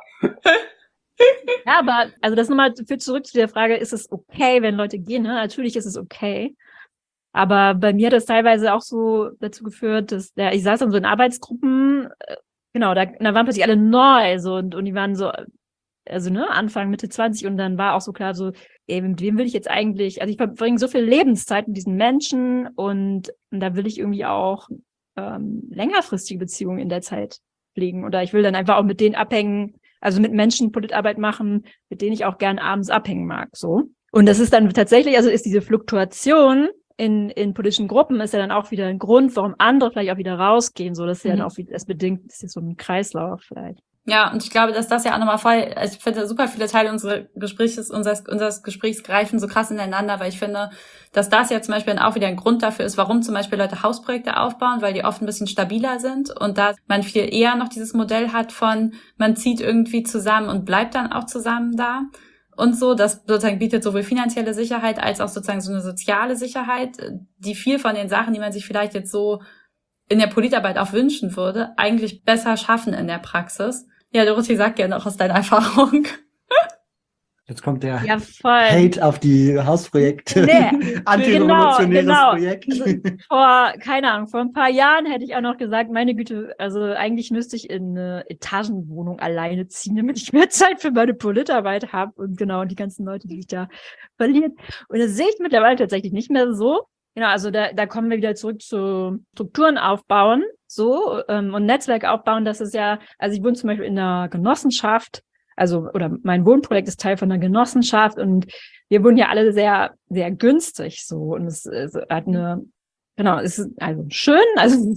Ja, aber also das nochmal führt zurück zu der Frage, ist es okay, wenn Leute gehen? Ne? Natürlich ist es okay. Aber bei mir hat das teilweise auch so dazu geführt, dass ich saß dann so in Arbeitsgruppen, genau, da waren plötzlich alle neu, so, und die waren so, also ne, Anfang, Mitte 20, und dann war auch so klar so, ey, mit wem will ich jetzt eigentlich, also ich verbringe so viel Lebenszeit mit diesen Menschen und da will ich irgendwie auch längerfristige Beziehungen in der Zeit pflegen, oder ich will dann einfach auch mit denen abhängen, also mit Menschen Politarbeit machen, mit denen ich auch gern abends abhängen mag, so. Und das ist dann tatsächlich, also ist diese Fluktuation in politischen Gruppen ist ja dann auch wieder ein Grund, warum andere vielleicht auch wieder rausgehen, so, das ist ja dann auch wieder, es bedingt, das ist so ein Kreislauf vielleicht. Ja, und ich glaube, dass das ja auch nochmal voll, also ich finde, super viele Teile unseres Gesprächs greifen so krass ineinander, weil ich finde, dass das ja zum Beispiel auch wieder ein Grund dafür ist, warum zum Beispiel Leute Hausprojekte aufbauen, weil die oft ein bisschen stabiler sind und da man viel eher noch dieses Modell hat von, man zieht irgendwie zusammen und bleibt dann auch zusammen da. Und so, das sozusagen bietet sowohl finanzielle Sicherheit als auch sozusagen so eine soziale Sicherheit, die viel von den Sachen, die man sich vielleicht jetzt so in der Politarbeit auch wünschen würde, eigentlich besser schaffen in der Praxis. Ja, Dorothee, sag gerne auch aus deiner Erfahrung. Jetzt kommt der Hate auf die Hausprojekte. Nee, Antirevolutionäres Projekt. Also vor ein paar Jahren hätte ich auch noch gesagt, meine Güte, also eigentlich müsste ich in eine Etagenwohnung alleine ziehen, damit ich mehr Zeit für meine Politarbeit habe und genau, die ganzen Leute, die ich da verlieren. Und das sehe ich mittlerweile tatsächlich nicht mehr so. Genau, also da kommen wir wieder zurück zu Strukturen aufbauen, so, und Netzwerk aufbauen. Das ist ja, also ich wohne zum Beispiel in einer Genossenschaft, oder mein Wohnprojekt ist Teil von einer Genossenschaft und wir wohnen ja alle sehr, sehr günstig, so, und es hat es ist also schön, also,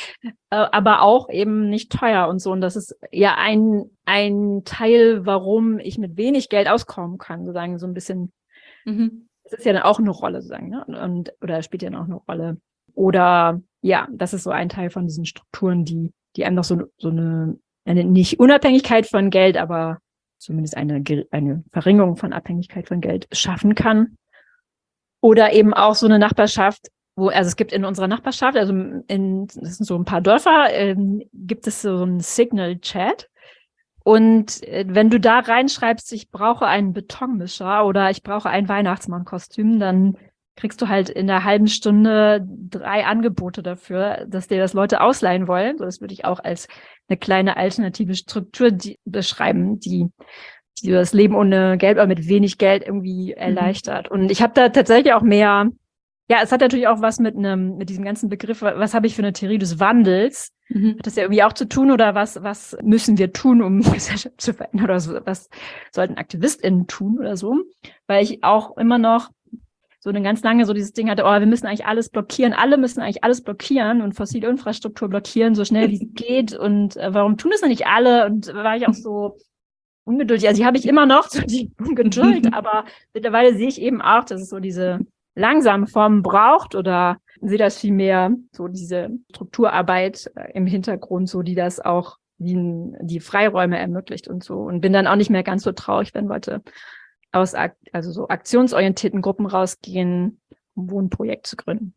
aber auch eben nicht teuer und so, und das ist ja ein Teil, warum ich mit wenig Geld auskommen kann, sozusagen, so ein bisschen. Das ist ja dann auch eine Rolle, sozusagen, ne? Oder spielt ja auch eine Rolle. Oder ja, das ist so ein Teil von diesen Strukturen, die einem noch so eine nicht Unabhängigkeit von Geld, aber zumindest eine Verringerung von Abhängigkeit von Geld schaffen kann. Oder eben auch so eine Nachbarschaft, also es gibt in unserer Nachbarschaft, das sind so ein paar Dörfer, gibt es so einen Signal-Chat. Und wenn du da reinschreibst, ich brauche einen Betonmischer oder ich brauche ein Weihnachtsmannkostüm, dann kriegst du halt in einer halben Stunde 3 Angebote dafür, dass dir das Leute ausleihen wollen. So, das würde ich auch als eine kleine alternative Struktur beschreiben, die das Leben ohne Geld oder mit wenig Geld irgendwie erleichtert. Und ich habe da tatsächlich auch mehr, ja, es hat natürlich auch was mit diesem ganzen Begriff, was habe ich für eine Theorie des Wandels? Hat das ja irgendwie auch zu tun, oder was müssen wir tun, um Gesellschaft zu verändern, oder so, was sollten AktivistInnen tun oder so? Weil ich auch immer noch so eine ganz lange so dieses Ding hatte, wir müssen eigentlich alles blockieren, alle müssen eigentlich alles blockieren und fossile Infrastruktur blockieren, so schnell wie es geht, und warum tun das denn nicht alle? Und da war ich auch so ungeduldig, also die habe ich immer noch, so die Ungeduld, aber mittlerweile sehe ich eben auch, dass es so diese langsame Formen braucht, oder sehe das vielmehr so diese Strukturarbeit im Hintergrund, so die das auch, die Freiräume ermöglicht und so, und bin dann auch nicht mehr ganz so traurig, wenn Leute aus so aktionsorientierten Gruppen rausgehen, um ein Wohnprojekt zu gründen.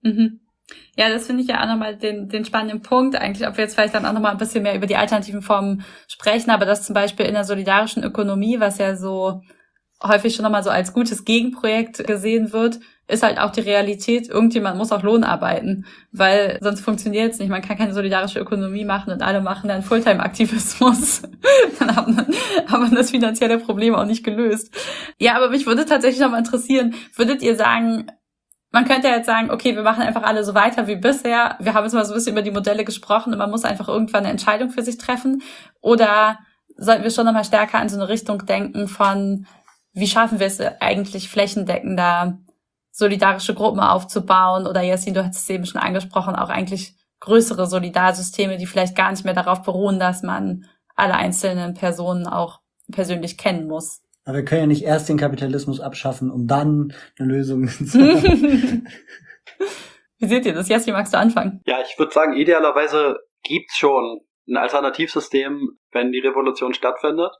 Ja, das finde ich ja auch nochmal den spannenden Punkt eigentlich, ob wir jetzt vielleicht dann auch nochmal ein bisschen mehr über die alternativen Formen sprechen, aber das zum Beispiel in der solidarischen Ökonomie, was ja so häufig schon nochmal so als gutes Gegenprojekt gesehen wird, ist halt auch die Realität, irgendjemand muss auch Lohn arbeiten, weil sonst funktioniert es nicht. Man kann keine solidarische Ökonomie machen und alle machen dann Fulltime-Aktivismus. Dann hat man das finanzielle Problem auch nicht gelöst. Ja, aber mich würde tatsächlich nochmal interessieren, würdet ihr sagen, man könnte ja jetzt sagen, okay, wir machen einfach alle so weiter wie bisher. Wir haben jetzt mal so ein bisschen über die Modelle gesprochen und man muss einfach irgendwann eine Entscheidung für sich treffen. Oder sollten wir schon nochmal stärker an so eine Richtung denken von, wie schaffen wir es eigentlich flächendeckender, solidarische Gruppen aufzubauen? Oder Yassin, du hattest es eben schon angesprochen, auch eigentlich größere Solidarsysteme, die vielleicht gar nicht mehr darauf beruhen, dass man alle einzelnen Personen auch persönlich kennen muss. Aber wir können ja nicht erst den Kapitalismus abschaffen, um dann eine Lösung zu haben. Wie seht ihr das? Yassin, magst du anfangen? Ja, ich würde sagen, idealerweise gibt's schon ein Alternativsystem, wenn die Revolution stattfindet.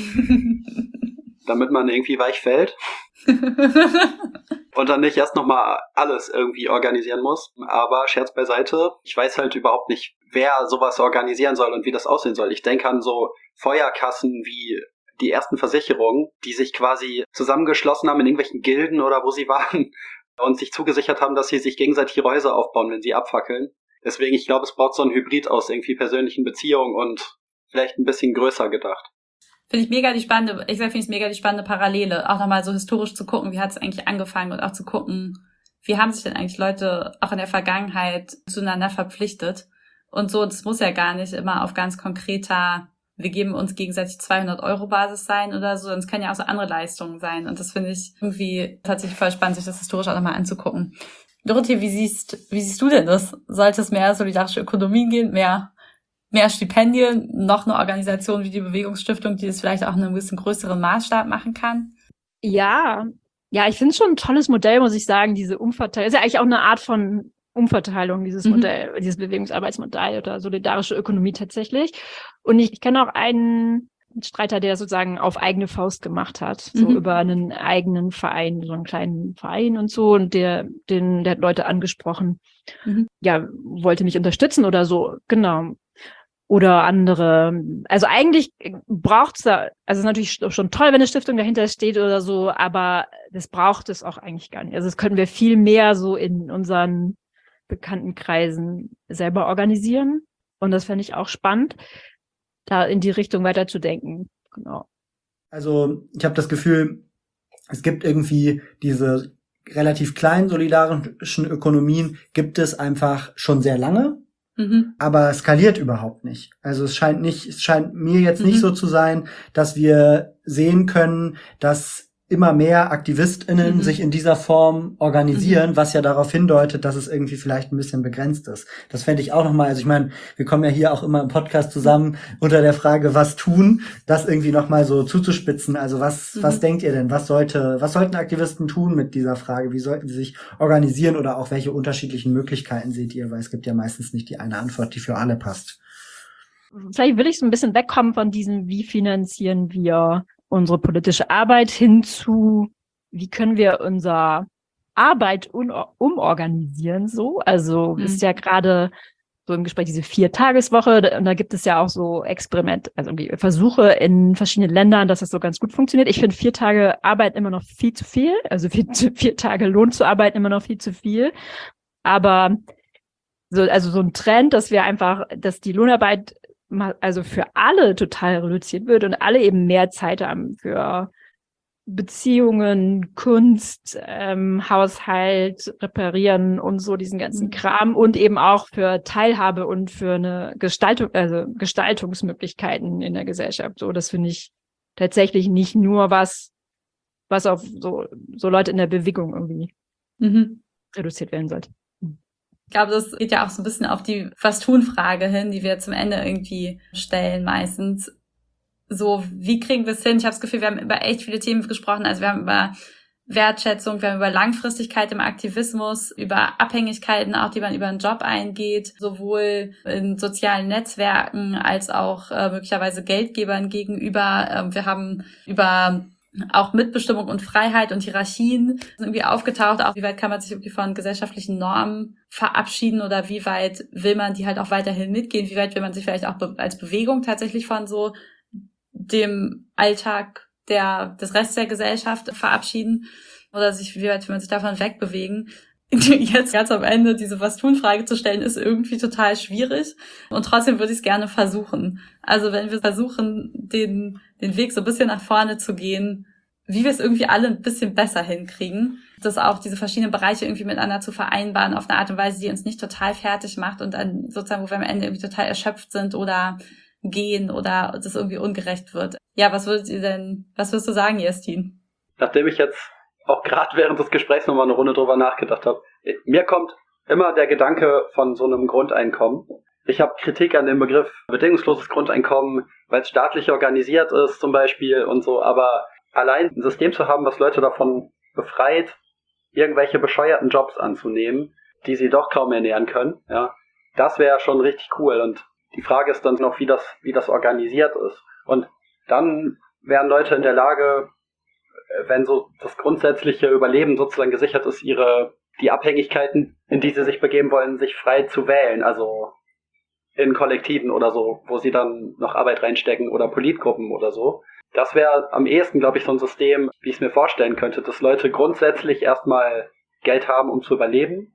Damit man irgendwie weich fällt und dann nicht erst nochmal alles irgendwie organisieren muss. Aber Scherz beiseite, ich weiß halt überhaupt nicht, wer sowas organisieren soll und wie das aussehen soll. Ich denke an so Feuerkassen wie die ersten Versicherungen, die sich quasi zusammengeschlossen haben in irgendwelchen Gilden oder wo sie waren und sich zugesichert haben, dass sie sich gegenseitig ihre Häuser aufbauen, wenn sie abfackeln. Deswegen, ich glaube, es braucht so ein Hybrid aus irgendwie persönlichen Beziehungen und vielleicht ein bisschen größer gedacht. Finde ich mega die spannende Parallele, auch nochmal so historisch zu gucken, wie hat es eigentlich angefangen, und auch zu gucken, wie haben sich denn eigentlich Leute auch in der Vergangenheit zueinander verpflichtet. Und so, das muss ja gar nicht immer auf ganz konkreter, wir geben uns gegenseitig 200 € Basis sein oder so, es können ja auch so andere Leistungen sein. Und das finde ich irgendwie tatsächlich voll spannend, sich das historisch auch nochmal anzugucken. Dorothee, wie siehst du denn das? Sollte es mehr solidarische Ökonomien gehen, mehr Stipendien, noch eine Organisation wie die Bewegungsstiftung, die das vielleicht auch in einem bisschen größeren Maßstab machen kann? Ja, ich finde es schon ein tolles Modell, muss ich sagen, diese Umverteilung. Ist ja eigentlich auch eine Art von Umverteilung, dieses Modell, dieses Bewegungsarbeitsmodell oder solidarische Ökonomie tatsächlich. Und ich kenne auch einen Streiter, der sozusagen auf eigene Faust gemacht hat, so über einen eigenen Verein, so einen kleinen Verein und so, und der hat Leute angesprochen, ja, wollte mich unterstützen oder so, genau. Oder andere, also eigentlich braucht's da, also es ist natürlich schon toll, wenn eine Stiftung dahinter steht oder so, aber das braucht es auch eigentlich gar nicht. Also das können wir viel mehr so in unseren bekannten Kreisen selber organisieren, und das fände ich auch spannend, da in die Richtung weiterzudenken. Genau. Also ich habe das Gefühl, es gibt irgendwie diese relativ kleinen solidarischen Ökonomien gibt es einfach schon sehr lange, aber skaliert überhaupt nicht. Also es scheint mir jetzt nicht so zu sein, dass wir sehen können, dass immer mehr AktivistInnen sich in dieser Form organisieren, was ja darauf hindeutet, dass es irgendwie vielleicht ein bisschen begrenzt ist. Das fände ich auch nochmal, also ich meine, wir kommen ja hier auch immer im Podcast zusammen unter der Frage, was tun, das irgendwie nochmal so zuzuspitzen. Also was denkt ihr denn? Was sollten Aktivisten tun mit dieser Frage? Wie sollten sie sich organisieren oder auch welche unterschiedlichen Möglichkeiten seht ihr? Weil es gibt ja meistens nicht die eine Antwort, die für alle passt. Vielleicht will ich so ein bisschen wegkommen von diesem, wie finanzieren wir unsere politische Arbeit hin zu, wie können wir unsere Arbeit umorganisieren, so. Also ist ja gerade so im Gespräch diese 4-Tageswoche, und da gibt es ja auch so irgendwie Versuche in verschiedenen Ländern, dass das so ganz gut funktioniert. Ich finde 4 Tage Arbeit immer noch viel zu viel, also 4 Tage Lohn zu arbeiten immer noch viel zu viel. Aber so ein Trend, dass die Lohnarbeit also für alle total reduziert wird und alle eben mehr Zeit haben für Beziehungen, Kunst, Haushalt, Reparieren und so diesen ganzen Kram und eben auch für Teilhabe und für eine Gestaltungsmöglichkeiten in der Gesellschaft. So, das finde ich tatsächlich nicht nur was auf so Leute in der Bewegung irgendwie reduziert werden sollte. Ich glaube, das geht ja auch so ein bisschen auf die Was-tun-Frage hin, die wir zum Ende irgendwie stellen meistens. So, wie kriegen wir es hin? Ich habe das Gefühl, wir haben über echt viele Themen gesprochen. Also wir haben über Wertschätzung, wir haben über Langfristigkeit im Aktivismus, über Abhängigkeiten auch, die man über einen Job eingeht, sowohl in sozialen Netzwerken als auch möglicherweise Geldgebern gegenüber. Wir haben über auch Mitbestimmung und Freiheit und Hierarchien irgendwie aufgetaucht. Auch wie weit kann man sich irgendwie von gesellschaftlichen Normen verabschieden oder wie weit will man die halt auch weiterhin mitgehen? Wie weit will man sich vielleicht auch als Bewegung tatsächlich von so dem Alltag des Restes der Gesellschaft verabschieden? Oder wie weit will man sich davon wegbewegen? Jetzt ganz am Ende diese Was-tun-Frage zu stellen, ist irgendwie total schwierig. Und trotzdem würde ich es gerne versuchen. Also wenn wir versuchen, den Weg so ein bisschen nach vorne zu gehen, wie wir es irgendwie alle ein bisschen besser hinkriegen, das auch diese verschiedenen Bereiche irgendwie miteinander zu vereinbaren auf eine Art und Weise, die uns nicht total fertig macht und dann sozusagen, wo wir am Ende irgendwie total erschöpft sind oder gehen oder das irgendwie ungerecht wird. Ja, was würdest du sagen, Jestin? Nachdem ich jetzt auch gerade während des Gesprächs nochmal eine Runde drüber nachgedacht habe, mir kommt immer der Gedanke von so einem Grundeinkommen. Ich habe Kritik an dem Begriff bedingungsloses Grundeinkommen, weil es staatlich organisiert ist zum Beispiel und so, aber allein ein System zu haben, was Leute davon befreit, irgendwelche bescheuerten Jobs anzunehmen, die sie doch kaum ernähren können, ja, das wäre schon richtig cool. Und die Frage ist dann noch, wie das organisiert ist. Und dann wären Leute in der Lage, wenn so das grundsätzliche Überleben sozusagen gesichert ist, die Abhängigkeiten, in die sie sich begeben wollen, sich frei zu wählen, also in Kollektiven oder so, wo sie dann noch Arbeit reinstecken oder Politgruppen oder so. Das wäre am ehesten, glaube ich, so ein System, wie ich es mir vorstellen könnte, dass Leute grundsätzlich erstmal Geld haben, um zu überleben.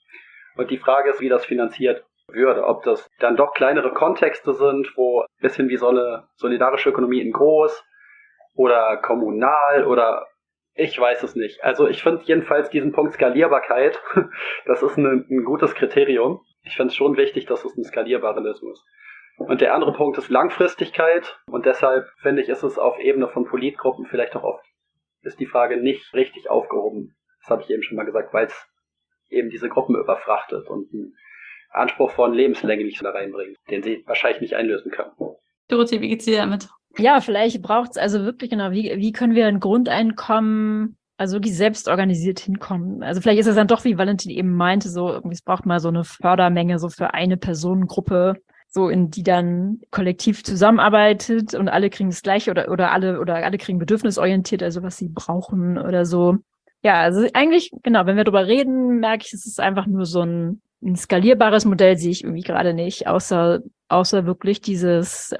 Und die Frage ist, wie das finanziert würde. Ob das dann doch kleinere Kontexte sind, wo ein bisschen wie so eine solidarische Ökonomie in groß oder kommunal oder ich weiß es nicht. Also ich finde jedenfalls diesen Punkt Skalierbarkeit, das ist ein gutes Kriterium. Ich finde es schon wichtig, dass es ein skalierbarer ist. Und der andere Punkt ist Langfristigkeit und deshalb finde ich, ist es auf Ebene von Politgruppen vielleicht auch oft, ist die Frage nicht richtig aufgehoben. Das habe ich eben schon mal gesagt, weil es eben diese Gruppen überfrachtet und einen Anspruch von Lebenslänge nicht da reinbringt, den sie wahrscheinlich nicht einlösen können. Dorothee, wie geht's dir damit? Ja, vielleicht braucht es also wirklich genau, wie können wir ein Grundeinkommen, also wirklich selbst organisiert hinkommen. Also vielleicht ist es dann doch, wie Valentin eben meinte, so irgendwie es braucht mal so eine Fördermenge so für eine Personengruppe, so in die dann kollektiv zusammenarbeitet und alle kriegen das Gleiche oder alle kriegen bedürfnisorientiert, also was sie brauchen oder so. Ja, also eigentlich, genau, wenn wir drüber reden, merke ich, es ist einfach nur so ein skalierbares Modell, sehe ich irgendwie gerade nicht, außer wirklich dieses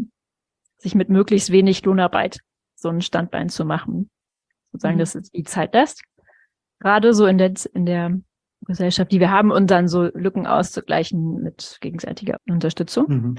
sich mit möglichst wenig Lohnarbeit so ein Standbein zu machen. Sozusagen, dass es die Zeit lässt. Gerade so in der Gesellschaft, die wir haben, und dann so Lücken auszugleichen mit gegenseitiger Unterstützung.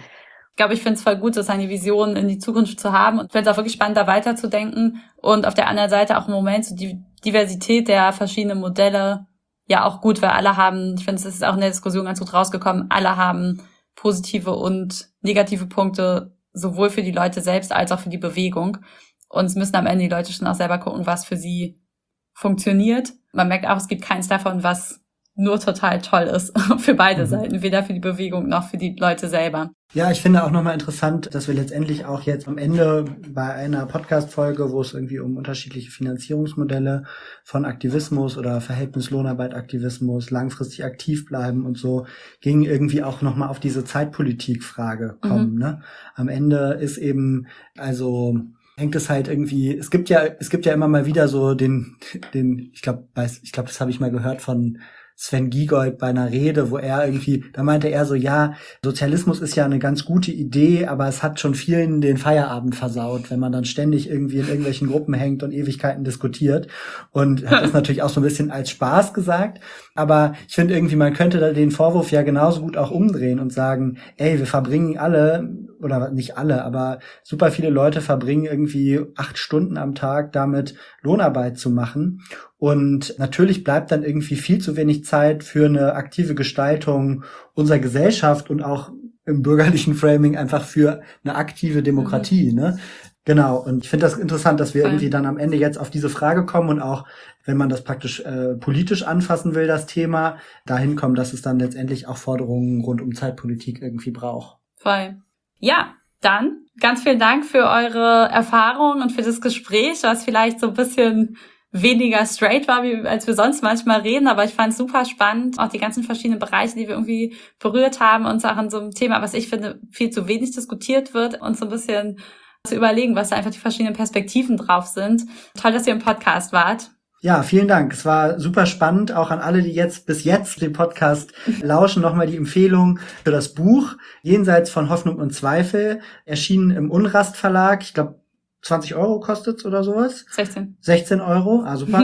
Ich glaube, ich finde es voll gut, so seine Vision in die Zukunft zu haben und finde es auch wirklich spannend, da weiterzudenken. Und auf der anderen Seite auch im Moment so die Diversität der verschiedenen Modelle ja auch gut, weil alle haben, ich finde, es ist auch in der Diskussion ganz gut rausgekommen, alle haben positive und negative Punkte, sowohl für die Leute selbst als auch für die Bewegung. Und es müssen am Ende die Leute schon auch selber gucken, was für sie funktioniert. Man merkt auch, es gibt keins davon, was nur total toll ist für beide Seiten, weder für die Bewegung noch für die Leute selber. Ja, ich finde auch nochmal interessant, dass wir letztendlich auch jetzt am Ende bei einer Podcast-Folge, wo es irgendwie um unterschiedliche Finanzierungsmodelle von Aktivismus oder Verhältnislohnarbeit-Aktivismus, langfristig aktiv bleiben und so, ging, irgendwie auch nochmal auf diese Zeitpolitik-Frage kommen. Ne? Am Ende ist eben, also hängt es halt irgendwie, es gibt ja immer mal wieder so den, ich glaube, das habe ich mal gehört von Sven Giegold bei einer Rede, wo er irgendwie, da meinte er so, ja, Sozialismus ist ja eine ganz gute Idee, aber es hat schon vielen den Feierabend versaut, wenn man dann ständig irgendwie in irgendwelchen Gruppen hängt und Ewigkeiten diskutiert, und hat das natürlich auch so ein bisschen als Spaß gesagt, aber ich finde irgendwie, man könnte da den Vorwurf ja genauso gut auch umdrehen und sagen, ey, wir verbringen alle, oder nicht alle, aber super viele Leute verbringen irgendwie 8 Stunden am Tag damit, Lohnarbeit zu machen. Und natürlich bleibt dann irgendwie viel zu wenig Zeit für eine aktive Gestaltung unserer Gesellschaft und auch im bürgerlichen Framing einfach für eine aktive Demokratie, ne? Genau. Und ich finde das interessant, dass wir irgendwie dann am Ende jetzt auf diese Frage kommen und auch, wenn man das praktisch politisch anfassen will, das Thema, dahin kommen, dass es dann letztendlich auch Forderungen rund um Zeitpolitik irgendwie braucht. Voll. Ja, dann ganz vielen Dank für eure Erfahrung und für das Gespräch, was vielleicht so ein bisschen weniger straight war, als wir sonst manchmal reden, aber ich fand es super spannend, auch die ganzen verschiedenen Bereiche, die wir irgendwie berührt haben, uns auch an so einem Thema, was ich finde, viel zu wenig diskutiert wird, uns so ein bisschen zu überlegen, was da einfach die verschiedenen Perspektiven drauf sind. Toll, dass ihr im Podcast wart. Ja, vielen Dank. Es war super spannend. Auch an alle, die bis jetzt den Podcast lauschen, nochmal die Empfehlung für das Buch Jenseits von Hoffnung und Zweifel, erschienen im Unrast Verlag. Ich glaube, 20 € kostet's oder sowas? 16 €, super.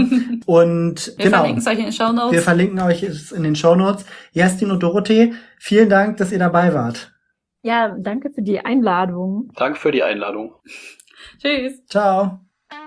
Und wir verlinken es euch in den Shownotes. Wir verlinken euch es in den Shownotes. Kerstin und Dorothee, vielen Dank, dass ihr dabei wart. Ja, danke für die Einladung. Danke für die Einladung. Tschüss. Ciao.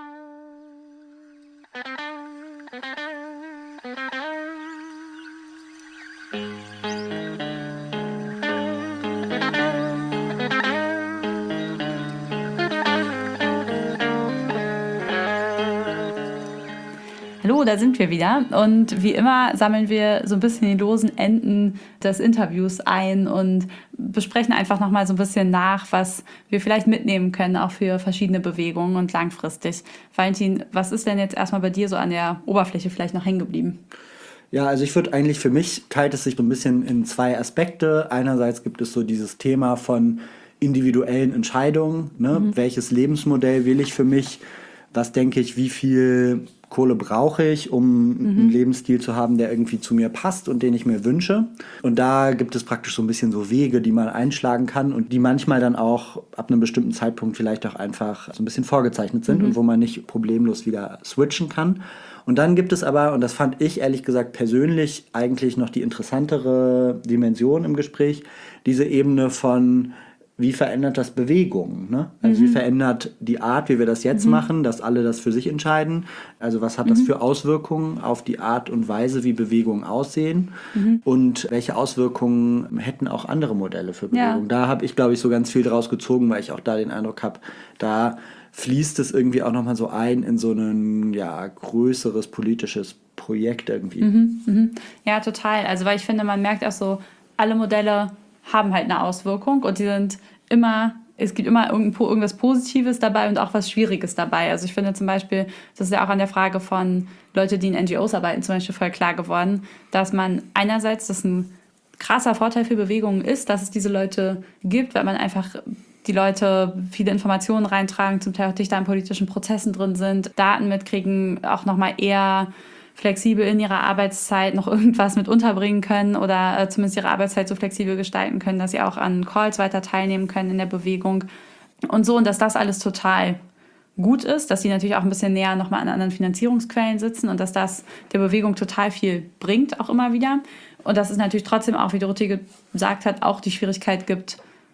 Hallo, da sind wir wieder. Und wie immer sammeln wir so ein bisschen die losen Enden des Interviews ein und besprechen einfach nochmal so ein bisschen nach, was wir vielleicht mitnehmen können, auch für verschiedene Bewegungen und langfristig. Valentin, was ist denn jetzt erstmal bei dir so an der Oberfläche vielleicht noch hängen geblieben? Ja, also ich würde eigentlich, für mich teilt es sich so ein bisschen in 2 Aspekte. Einerseits gibt es so dieses Thema von individuellen Entscheidungen, ne? Welches Lebensmodell will ich für mich? Was denke ich, wie viel Kohle brauche ich, um einen Lebensstil zu haben, der irgendwie zu mir passt und den ich mir wünsche. Und da gibt es praktisch so ein bisschen so Wege, die man einschlagen kann und die manchmal dann auch ab einem bestimmten Zeitpunkt vielleicht auch einfach so ein bisschen vorgezeichnet sind und wo man nicht problemlos wieder switchen kann. Und dann gibt es aber, und das fand ich ehrlich gesagt persönlich eigentlich noch die interessantere Dimension im Gespräch, diese Ebene von, wie verändert das Bewegung? Ne? Also wie verändert die Art, wie wir das jetzt machen, dass alle das für sich entscheiden? Also was hat das für Auswirkungen auf die Art und Weise, wie Bewegungen aussehen? Und welche Auswirkungen hätten auch andere Modelle für Bewegung? Ja. Da habe ich, glaube ich, so ganz viel draus gezogen, weil ich auch da den Eindruck habe, da fließt es irgendwie auch nochmal so ein in so ein größeres politisches Projekt irgendwie. Ja, total. Also weil ich finde, man merkt auch so, alle Modelle haben halt eine Auswirkung und die sind immer, es gibt immer irgendwas Positives dabei und auch was Schwieriges dabei. Also ich finde zum Beispiel, das ist ja auch an der Frage von Leute, die in NGOs arbeiten, zum Beispiel voll klar geworden, dass man einerseits, das ein krasser Vorteil für Bewegungen ist, dass es diese Leute gibt, weil man einfach die Leute viele Informationen reintragen, zum Teil auch dichter an politischen Prozessen drin sind, Daten mitkriegen, auch nochmal eher flexibel in ihrer Arbeitszeit noch irgendwas mit unterbringen können oder zumindest ihre Arbeitszeit so flexibel gestalten können, dass sie auch an Calls weiter teilnehmen können in der Bewegung und so. Und dass das alles total gut ist, dass sie natürlich auch ein bisschen näher nochmal an anderen Finanzierungsquellen sitzen und dass das der Bewegung total viel bringt, auch immer wieder. Und dass es natürlich trotzdem auch, wie Dorothee gesagt hat, auch die Schwierigkeit gibt,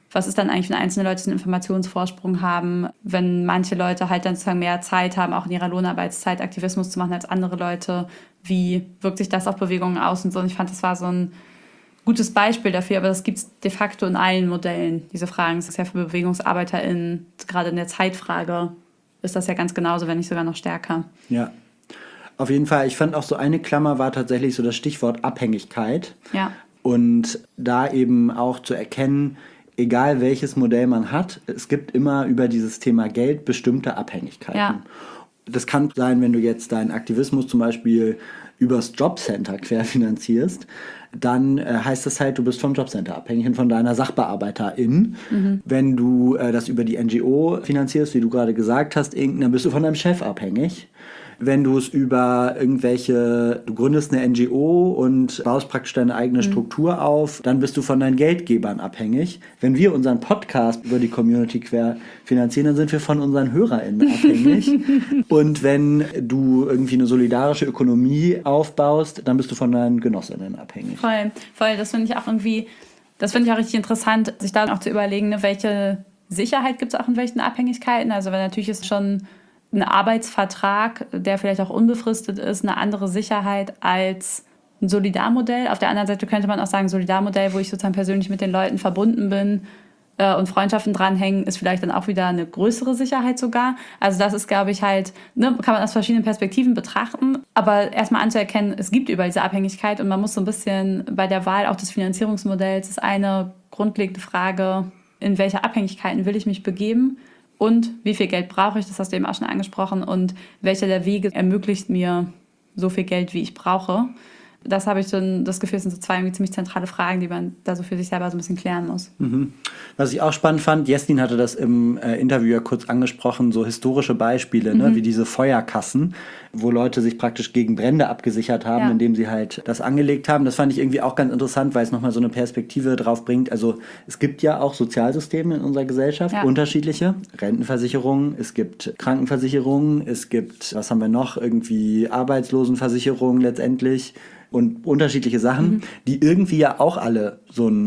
was ist dann eigentlich, wenn einzelne Leute einen Informationsvorsprung haben, wenn manche Leute halt dann sozusagen mehr Zeit haben, auch in ihrer Lohnarbeitszeit Aktivismus zu machen als andere Leute, wie wirkt sich das auf Bewegungen aus und so. Und ich fand, das war so ein gutes Beispiel dafür, aber das gibt es de facto in allen Modellen, diese Fragen. Das ist ja für BewegungsarbeiterInnen, gerade in der Zeitfrage, ist das ja ganz genauso, wenn nicht sogar noch stärker. Ja, auf jeden Fall. Ich fand auch so eine Klammer war tatsächlich so das Stichwort Abhängigkeit. Ja. Und da eben auch zu erkennen, egal welches Modell man hat, es gibt immer über dieses Thema Geld bestimmte Abhängigkeiten. Ja. Das kann sein, wenn du jetzt deinen Aktivismus zum Beispiel übers Jobcenter querfinanzierst, dann heißt das halt, du bist vom Jobcenter abhängig und von deiner Sachbearbeiterin. Wenn du das über die NGO finanzierst, wie du gerade gesagt hast, dann bist du von deinem Chef abhängig. Wenn du es über du gründest eine NGO und baust praktisch deine eigene Struktur auf, dann bist du von deinen Geldgebern abhängig. Wenn wir unseren Podcast über die Community quer finanzieren, dann sind wir von unseren HörerInnen abhängig. Und wenn du irgendwie eine solidarische Ökonomie aufbaust, dann bist du von deinen GenossInnen abhängig. Voll. Das finde ich auch richtig interessant, sich da auch zu überlegen, ne, welche Sicherheit gibt es auch in welchen Abhängigkeiten. Also weil natürlich ist schon ein Arbeitsvertrag, der vielleicht auch unbefristet ist, eine andere Sicherheit als ein Solidarmodell. Auf der anderen Seite könnte man auch sagen, Solidarmodell, wo ich sozusagen persönlich mit den Leuten verbunden bin und Freundschaften dranhängen, ist vielleicht dann auch wieder eine größere Sicherheit sogar. Also das ist, glaube ich, halt, kann man aus verschiedenen Perspektiven betrachten. Aber erstmal anzuerkennen, es gibt überall diese Abhängigkeit und man muss so ein bisschen bei der Wahl auch des Finanzierungsmodells, ist eine grundlegende Frage, in welche Abhängigkeiten will ich mich begeben? Und wie viel Geld brauche ich, das hast du eben auch schon angesprochen, und welcher der Wege ermöglicht mir so viel Geld, wie ich brauche. Das habe ich so das Gefühl, sind so zwei irgendwie ziemlich zentrale Fragen, die man da so für sich selber so ein bisschen klären muss. Was ich auch spannend fand, Jesslin hatte das im Interview ja kurz angesprochen, so historische Beispiele, ne, wie diese Feuerkassen, wo Leute sich praktisch gegen Brände abgesichert haben, indem sie halt das angelegt haben. Das fand ich irgendwie auch ganz interessant, weil es nochmal so eine Perspektive drauf bringt. Also es gibt ja auch Sozialsysteme in unserer Gesellschaft, unterschiedliche. Rentenversicherungen, es gibt Krankenversicherungen, es gibt, was haben wir noch, irgendwie Arbeitslosenversicherungen letztendlich. Und unterschiedliche Sachen, die irgendwie ja auch alle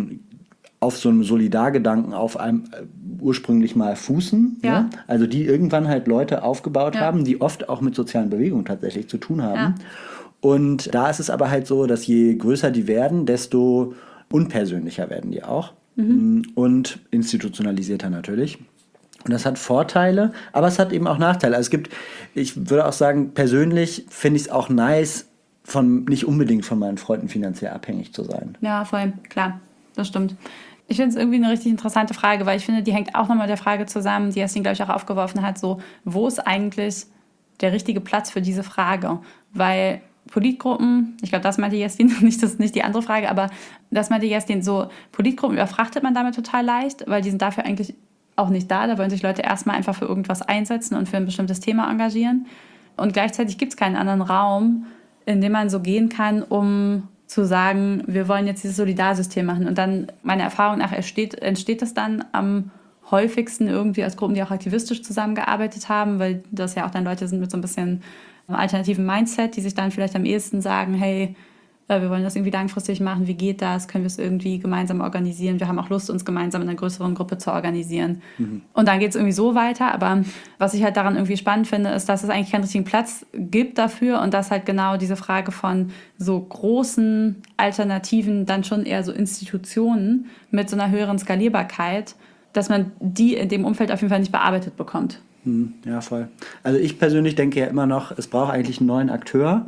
auf so einem Solidargedanken auf einem ursprünglich mal fußen. Ja. Ne? Also die irgendwann halt Leute aufgebaut haben, die oft auch mit sozialen Bewegungen tatsächlich zu tun haben. Ja. Und da ist es aber halt so, dass je größer die werden, desto unpersönlicher werden die auch. Und institutionalisierter natürlich. Und das hat Vorteile, aber es hat eben auch Nachteile. Also ich würde auch sagen, persönlich finde ich es auch nice, nicht unbedingt von meinen Freunden finanziell abhängig zu sein. Ja, voll, klar, das stimmt. Ich finde es irgendwie eine richtig interessante Frage, weil ich finde, die hängt auch nochmal mit der Frage zusammen, die Jesslin, glaube ich, auch aufgeworfen hat, so, wo ist eigentlich der richtige Platz für diese Frage? Weil Politgruppen, ich glaube, das meinte Jesslin, nicht die andere Frage, aber das meinte Jesslin, so, Politgruppen überfrachtet man damit total leicht, weil die sind dafür eigentlich auch nicht da wollen sich Leute erstmal einfach für irgendwas einsetzen und für ein bestimmtes Thema engagieren. Und gleichzeitig gibt es keinen anderen Raum, in dem man so gehen kann, um zu sagen, wir wollen jetzt dieses Solidarsystem machen. Und dann, meiner Erfahrung nach, entsteht das dann am häufigsten irgendwie als Gruppen, die auch aktivistisch zusammengearbeitet haben, weil das ja auch dann Leute sind mit so ein bisschen alternativen Mindset, die sich dann vielleicht am ehesten sagen, hey, wir wollen das irgendwie langfristig machen, wie geht das, können wir es irgendwie gemeinsam organisieren, wir haben auch Lust, uns gemeinsam in einer größeren Gruppe zu organisieren. Und dann geht es irgendwie so weiter, aber was ich halt daran irgendwie spannend finde, ist, dass es eigentlich keinen richtigen Platz gibt dafür und dass halt genau diese Frage von so großen Alternativen, dann schon eher so Institutionen mit so einer höheren Skalierbarkeit, dass man die in dem Umfeld auf jeden Fall nicht bearbeitet bekommt. Ja, voll. Also ich persönlich denke ja immer noch, es braucht eigentlich einen neuen Akteur,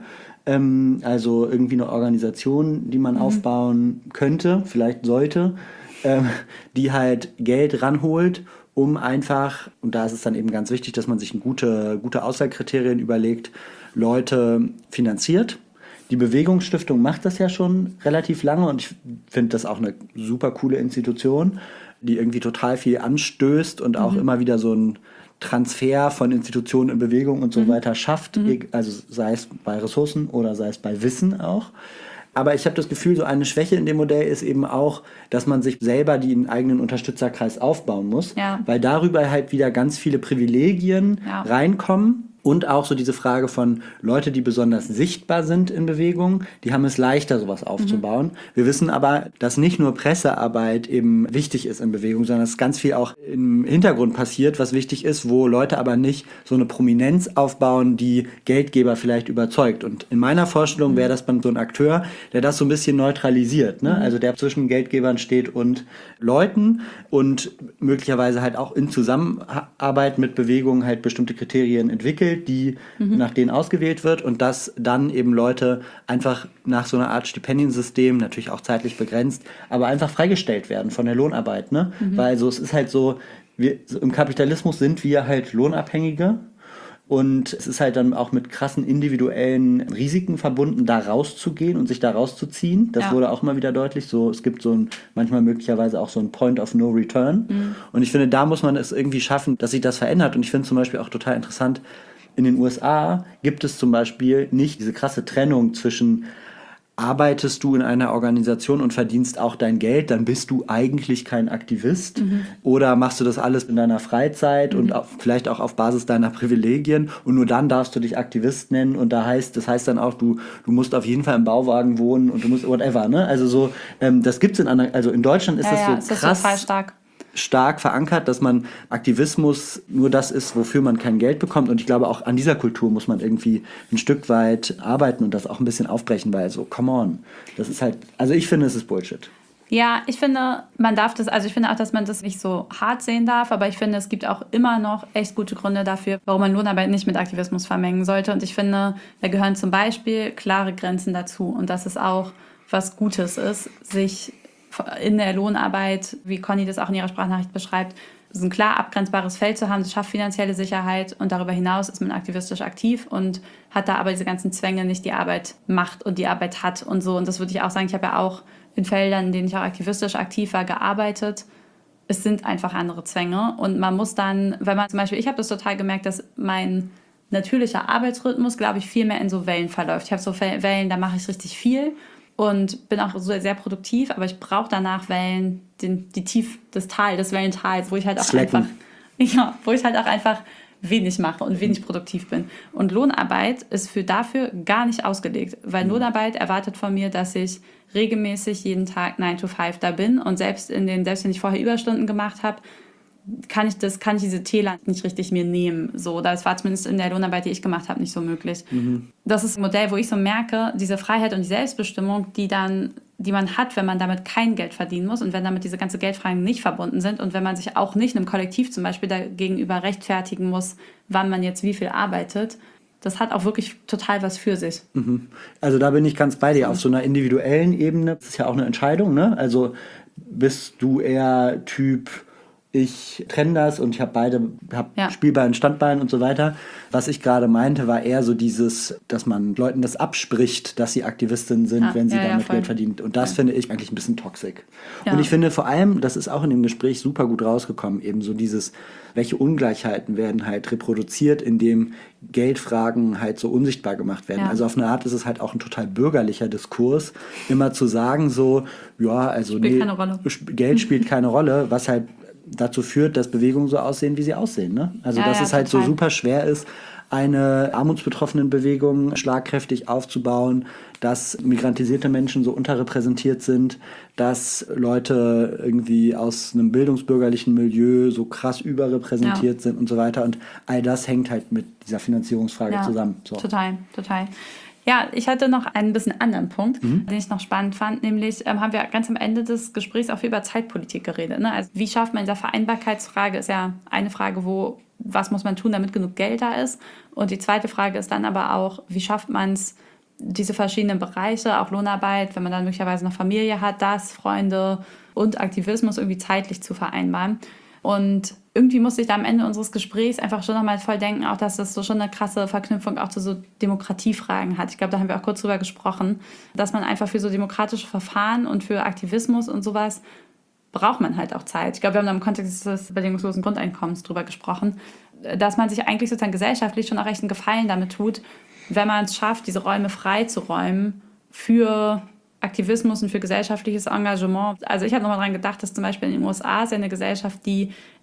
also irgendwie eine Organisation, die man aufbauen könnte, vielleicht sollte, die halt Geld ranholt, um einfach, und da ist es dann eben ganz wichtig, dass man sich gute Auswahlkriterien überlegt, Leute finanziert. Die Bewegungsstiftung macht das ja schon relativ lange und ich finde das auch eine super coole Institution, die irgendwie total viel anstößt und auch immer wieder so ein Transfer von Institutionen in Bewegung und so weiter schafft, also sei es bei Ressourcen oder sei es bei Wissen auch. Aber ich habe das Gefühl, so eine Schwäche in dem Modell ist eben auch, dass man sich selber den eigenen Unterstützerkreis aufbauen muss, weil darüber halt wieder ganz viele Privilegien reinkommen, Und auch so diese Frage von Leute, die besonders sichtbar sind in Bewegungen, die haben es leichter, sowas aufzubauen. Wir wissen aber, dass nicht nur Pressearbeit eben wichtig ist in Bewegungen, sondern dass ganz viel auch im Hintergrund passiert, was wichtig ist, wo Leute aber nicht so eine Prominenz aufbauen, die Geldgeber vielleicht überzeugt. Und in meiner Vorstellung wäre das dann so ein Akteur, der das so ein bisschen neutralisiert, ne? Also der zwischen Geldgebern steht und Leuten und möglicherweise halt auch in Zusammenarbeit mit Bewegungen halt bestimmte Kriterien entwickelt, die nach denen ausgewählt wird und dass dann eben Leute einfach nach so einer Art Stipendiensystem, natürlich auch zeitlich begrenzt, aber einfach freigestellt werden von der Lohnarbeit, ne? Weil so, es ist halt so, im Kapitalismus sind wir halt Lohnabhängige und es ist halt dann auch mit krassen individuellen Risiken verbunden, da rauszugehen und sich da rauszuziehen. Das wurde auch immer wieder deutlich. So, es gibt so ein, manchmal möglicherweise auch so ein Point of No Return. Und ich finde, da muss man es irgendwie schaffen, dass sich das verändert. Und ich finde zum Beispiel auch total interessant, in den USA gibt es zum Beispiel nicht diese krasse Trennung zwischen arbeitest du in einer Organisation und verdienst auch dein Geld, dann bist du eigentlich kein Aktivist. Oder machst du das alles in deiner Freizeit und vielleicht auch auf Basis deiner Privilegien und nur dann darfst du dich Aktivist nennen und das heißt dann auch, du musst auf jeden Fall im Bauwagen wohnen und du musst whatever, ne? Also so, das gibt's in anderen, also in Deutschland ist das so krass. Total stark verankert, dass man Aktivismus nur das ist, wofür man kein Geld bekommt. Und ich glaube, auch an dieser Kultur muss man irgendwie ein Stück weit arbeiten und das auch ein bisschen aufbrechen, weil so, come on. Das ist halt, also ich finde, es ist Bullshit. Ja, ich finde, man darf das, also ich finde auch, dass man das nicht so hart sehen darf, aber ich finde, es gibt auch immer noch echt gute Gründe dafür, warum man Lohnarbeit nicht mit Aktivismus vermengen sollte. Und ich finde, da gehören zum Beispiel klare Grenzen dazu. Und dass es auch was Gutes ist, sich in der Lohnarbeit, wie Conny das auch in ihrer Sprachnachricht beschreibt, so ein klar abgrenzbares Feld zu haben, das schafft finanzielle Sicherheit und darüber hinaus ist man aktivistisch aktiv und hat da aber diese ganzen Zwänge nicht, die Arbeit macht und die Arbeit hat und so. Und das würde ich auch sagen, ich habe ja auch in Feldern, in denen ich auch aktivistisch aktiv war, gearbeitet. Es sind einfach andere Zwänge und man muss dann, wenn man zum Beispiel, ich habe das total gemerkt, dass mein natürlicher Arbeitsrhythmus, glaube ich, viel mehr in so Wellen verläuft. Ich habe so Wellen, da mache ich richtig viel und bin auch so sehr produktiv, aber ich brauche danach Wellen, das Wellentals, wo ich halt auch einfach wenig mache und wenig produktiv bin. Und Lohnarbeit ist dafür gar nicht ausgelegt, weil Lohnarbeit erwartet von mir, dass ich regelmäßig jeden Tag 9 to 5 da bin und selbst wenn ich vorher Überstunden gemacht habe, kann ich diese Täler nicht richtig mir nehmen. So, das war zumindest in der Lohnarbeit, die ich gemacht habe, nicht so möglich. Das ist ein Modell, wo ich so merke, diese Freiheit und die Selbstbestimmung, die man hat, wenn man damit kein Geld verdienen muss und wenn damit diese ganze Geldfragen nicht verbunden sind und wenn man sich auch nicht einem Kollektiv zum Beispiel dagegenüber rechtfertigen muss, wann man jetzt wie viel arbeitet, das hat auch wirklich total was für sich. Also da bin ich ganz bei dir. Auf so einer individuellen Ebene, das ist ja auch eine Entscheidung, ne? Also bist du eher Typ, ich trenne das und ich habe Spielbein, Standbein und so weiter. Was ich gerade meinte, war eher so dieses, dass man Leuten das abspricht, dass sie Aktivistinnen sind, wenn sie damit Geld verdienen. Und das finde ich eigentlich ein bisschen toxisch. Ja. Und ich finde vor allem, das ist auch in dem Gespräch super gut rausgekommen, eben so dieses, welche Ungleichheiten werden halt reproduziert, indem Geldfragen halt so unsichtbar gemacht werden. Ja. Also auf eine Art ist es halt auch ein total bürgerlicher Diskurs, immer zu sagen so, ja, also keine Rolle. Geld spielt keine Rolle, was halt dazu führt, dass Bewegungen so aussehen, wie sie aussehen. Ne? Also dass es halt total so super schwer ist, eine armutsbetroffenen Bewegung schlagkräftig aufzubauen, dass migrantisierte Menschen so unterrepräsentiert sind, dass Leute irgendwie aus einem bildungsbürgerlichen Milieu so krass überrepräsentiert sind und so weiter. Und all das hängt halt mit dieser Finanzierungsfrage zusammen. So. Total. Ja, ich hatte noch einen bisschen anderen Punkt, den ich noch spannend fand, nämlich haben wir ganz am Ende des Gesprächs auch viel über Zeitpolitik geredet. Ne? Also wie schafft man in der Vereinbarkeitsfrage, ist ja eine Frage, was muss man tun, damit genug Geld da ist? Und die zweite Frage ist dann aber auch, wie schafft man es, diese verschiedenen Bereiche, auch Lohnarbeit, wenn man dann möglicherweise noch Familie hat, Freunde und Aktivismus irgendwie zeitlich zu vereinbaren. Und irgendwie musste ich da am Ende unseres Gesprächs einfach schon nochmal voll denken, auch dass das so schon eine krasse Verknüpfung auch zu so Demokratiefragen hat. Ich glaube, da haben wir auch kurz drüber gesprochen, dass man einfach für so demokratische Verfahren und für Aktivismus und sowas braucht man halt auch Zeit. Ich glaube, wir haben da im Kontext des bedingungslosen Grundeinkommens drüber gesprochen, dass man sich eigentlich sozusagen gesellschaftlich schon auch echt einen Gefallen damit tut, wenn man es schafft, diese Räume frei zu räumen für Aktivismus und für gesellschaftliches Engagement. Also ich habe nochmal dran gedacht, dass zum Beispiel in den USA ist ja eine Gesellschaft, die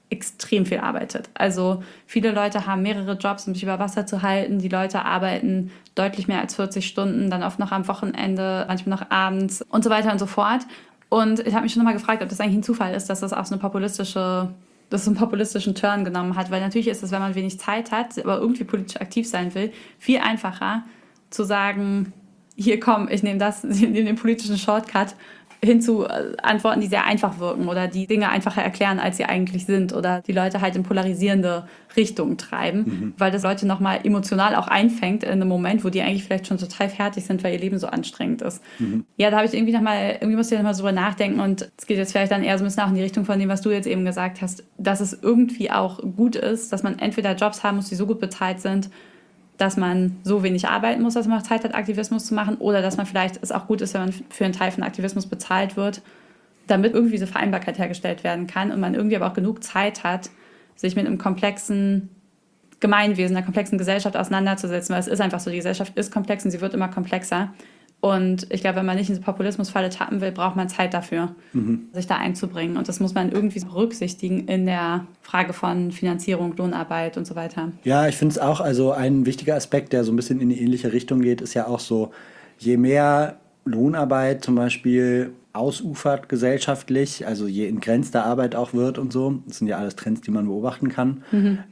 extrem viel arbeitet. Also viele Leute haben mehrere Jobs, um sich über Wasser zu halten. Die Leute arbeiten deutlich mehr als 40 Stunden, dann oft noch am Wochenende, manchmal noch abends und so weiter und so fort. Und ich habe mich schon mal gefragt, ob das eigentlich ein Zufall ist, dass das auch so einen populistischen Turn genommen hat. Weil natürlich ist es, wenn man wenig Zeit hat, aber irgendwie politisch aktiv sein will, viel einfacher zu sagen, hier komm, ich nehme den politischen Shortcut, hin zu Antworten, die sehr einfach wirken oder die Dinge einfacher erklären, als sie eigentlich sind oder die Leute halt in polarisierende Richtungen treiben, weil das Leute nochmal emotional auch einfängt in einem Moment, wo die eigentlich vielleicht schon total fertig sind, weil ihr Leben so anstrengend ist. Ja, da habe ich irgendwie musste ich nochmal drüber nachdenken und es geht jetzt vielleicht dann eher so ein bisschen auch in die Richtung von dem, was du jetzt eben gesagt hast, dass es irgendwie auch gut ist, dass man entweder Jobs haben muss, die so gut bezahlt sind, dass man so wenig arbeiten muss, dass man Zeit hat, Aktivismus zu machen, oder dass man vielleicht es auch gut ist, wenn man für einen Teil von Aktivismus bezahlt wird, damit irgendwie diese Vereinbarkeit hergestellt werden kann und man irgendwie aber auch genug Zeit hat, sich mit einem komplexen Gemeinwesen, einer komplexen Gesellschaft auseinanderzusetzen, weil es ist einfach so, die Gesellschaft ist komplex und sie wird immer komplexer. Und ich glaube, wenn man nicht in diese Populismusfalle tappen will, braucht man Zeit dafür, sich da einzubringen. Und das muss man irgendwie berücksichtigen in der Frage von Finanzierung, Lohnarbeit und so weiter. Ja, ich finde es auch, also ein wichtiger Aspekt, der so ein bisschen in die ähnliche Richtung geht, ist ja auch so, je mehr Lohnarbeit zum Beispiel ausufert gesellschaftlich, also je entgrenzter Arbeit auch wird und so, das sind ja alles Trends, die man beobachten kann,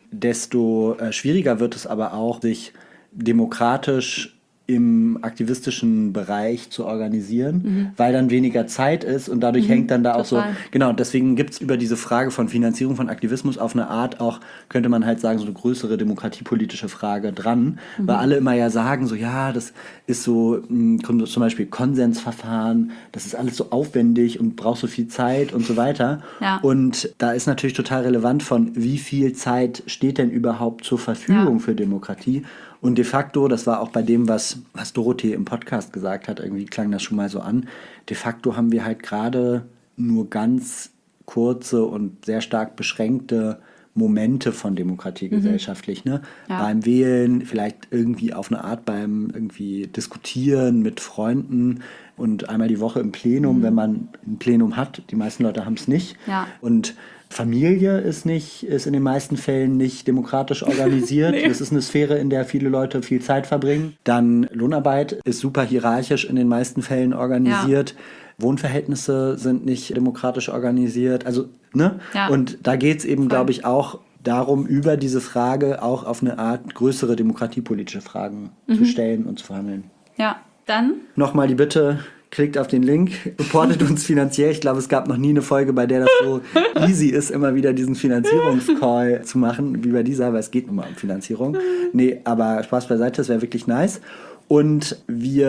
desto schwieriger wird es aber auch, sich demokratisch im aktivistischen Bereich zu organisieren, weil dann weniger Zeit ist und dadurch hängt dann da auch so, genau, deswegen gibt es über diese Frage von Finanzierung von Aktivismus auf eine Art auch, könnte man halt sagen, so eine größere demokratiepolitische Frage dran, weil alle immer ja sagen, so ja, das ist so zum Beispiel Konsensverfahren, das ist alles so aufwendig und braucht so viel Zeit und so weiter. Ja. Und da ist natürlich total relevant von, wie viel Zeit steht denn überhaupt zur Verfügung für Demokratie. Und de facto, das war auch bei dem, was Dorothee im Podcast gesagt hat, irgendwie klang das schon mal so an, de facto haben wir halt gerade nur ganz kurze und sehr stark beschränkte Momente von Demokratie gesellschaftlich. Ne? Ja. Beim Wählen, vielleicht irgendwie auf eine Art beim irgendwie Diskutieren mit Freunden und einmal die Woche im Plenum, wenn man ein Plenum hat. Die meisten Leute haben es nicht. Ja. Und Familie ist in den meisten Fällen nicht demokratisch organisiert. Nee. Das ist eine Sphäre, in der viele Leute viel Zeit verbringen. Dann Lohnarbeit ist super hierarchisch in den meisten Fällen organisiert. Ja. Wohnverhältnisse sind nicht demokratisch organisiert. Also, ne? Ja. Und da geht es eben, glaube ich, auch darum, über diese Frage auch auf eine Art größere demokratiepolitische Fragen zu stellen und zu verhandeln. Ja, dann nochmal die Bitte, klickt auf den Link, supportet uns finanziell. Ich glaube, es gab noch nie eine Folge, bei der das so easy ist, immer wieder diesen Finanzierungscall zu machen, wie bei dieser, weil es geht nun mal um Finanzierung. Nee, aber Spaß beiseite, das wäre wirklich nice. Und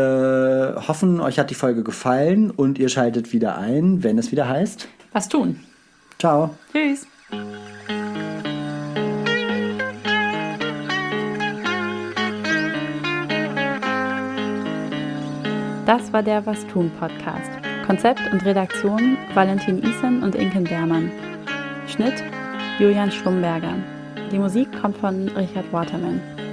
wir hoffen, euch hat die Folge gefallen und ihr schaltet wieder ein, wenn es wieder heißt: Was tun? Ciao. Tschüss. Das war der Was tun Podcast. Konzept und Redaktion Valentin Isen und Inken Beermann. Schnitt Julian Schlumberger. Die Musik kommt von Richard Waterman.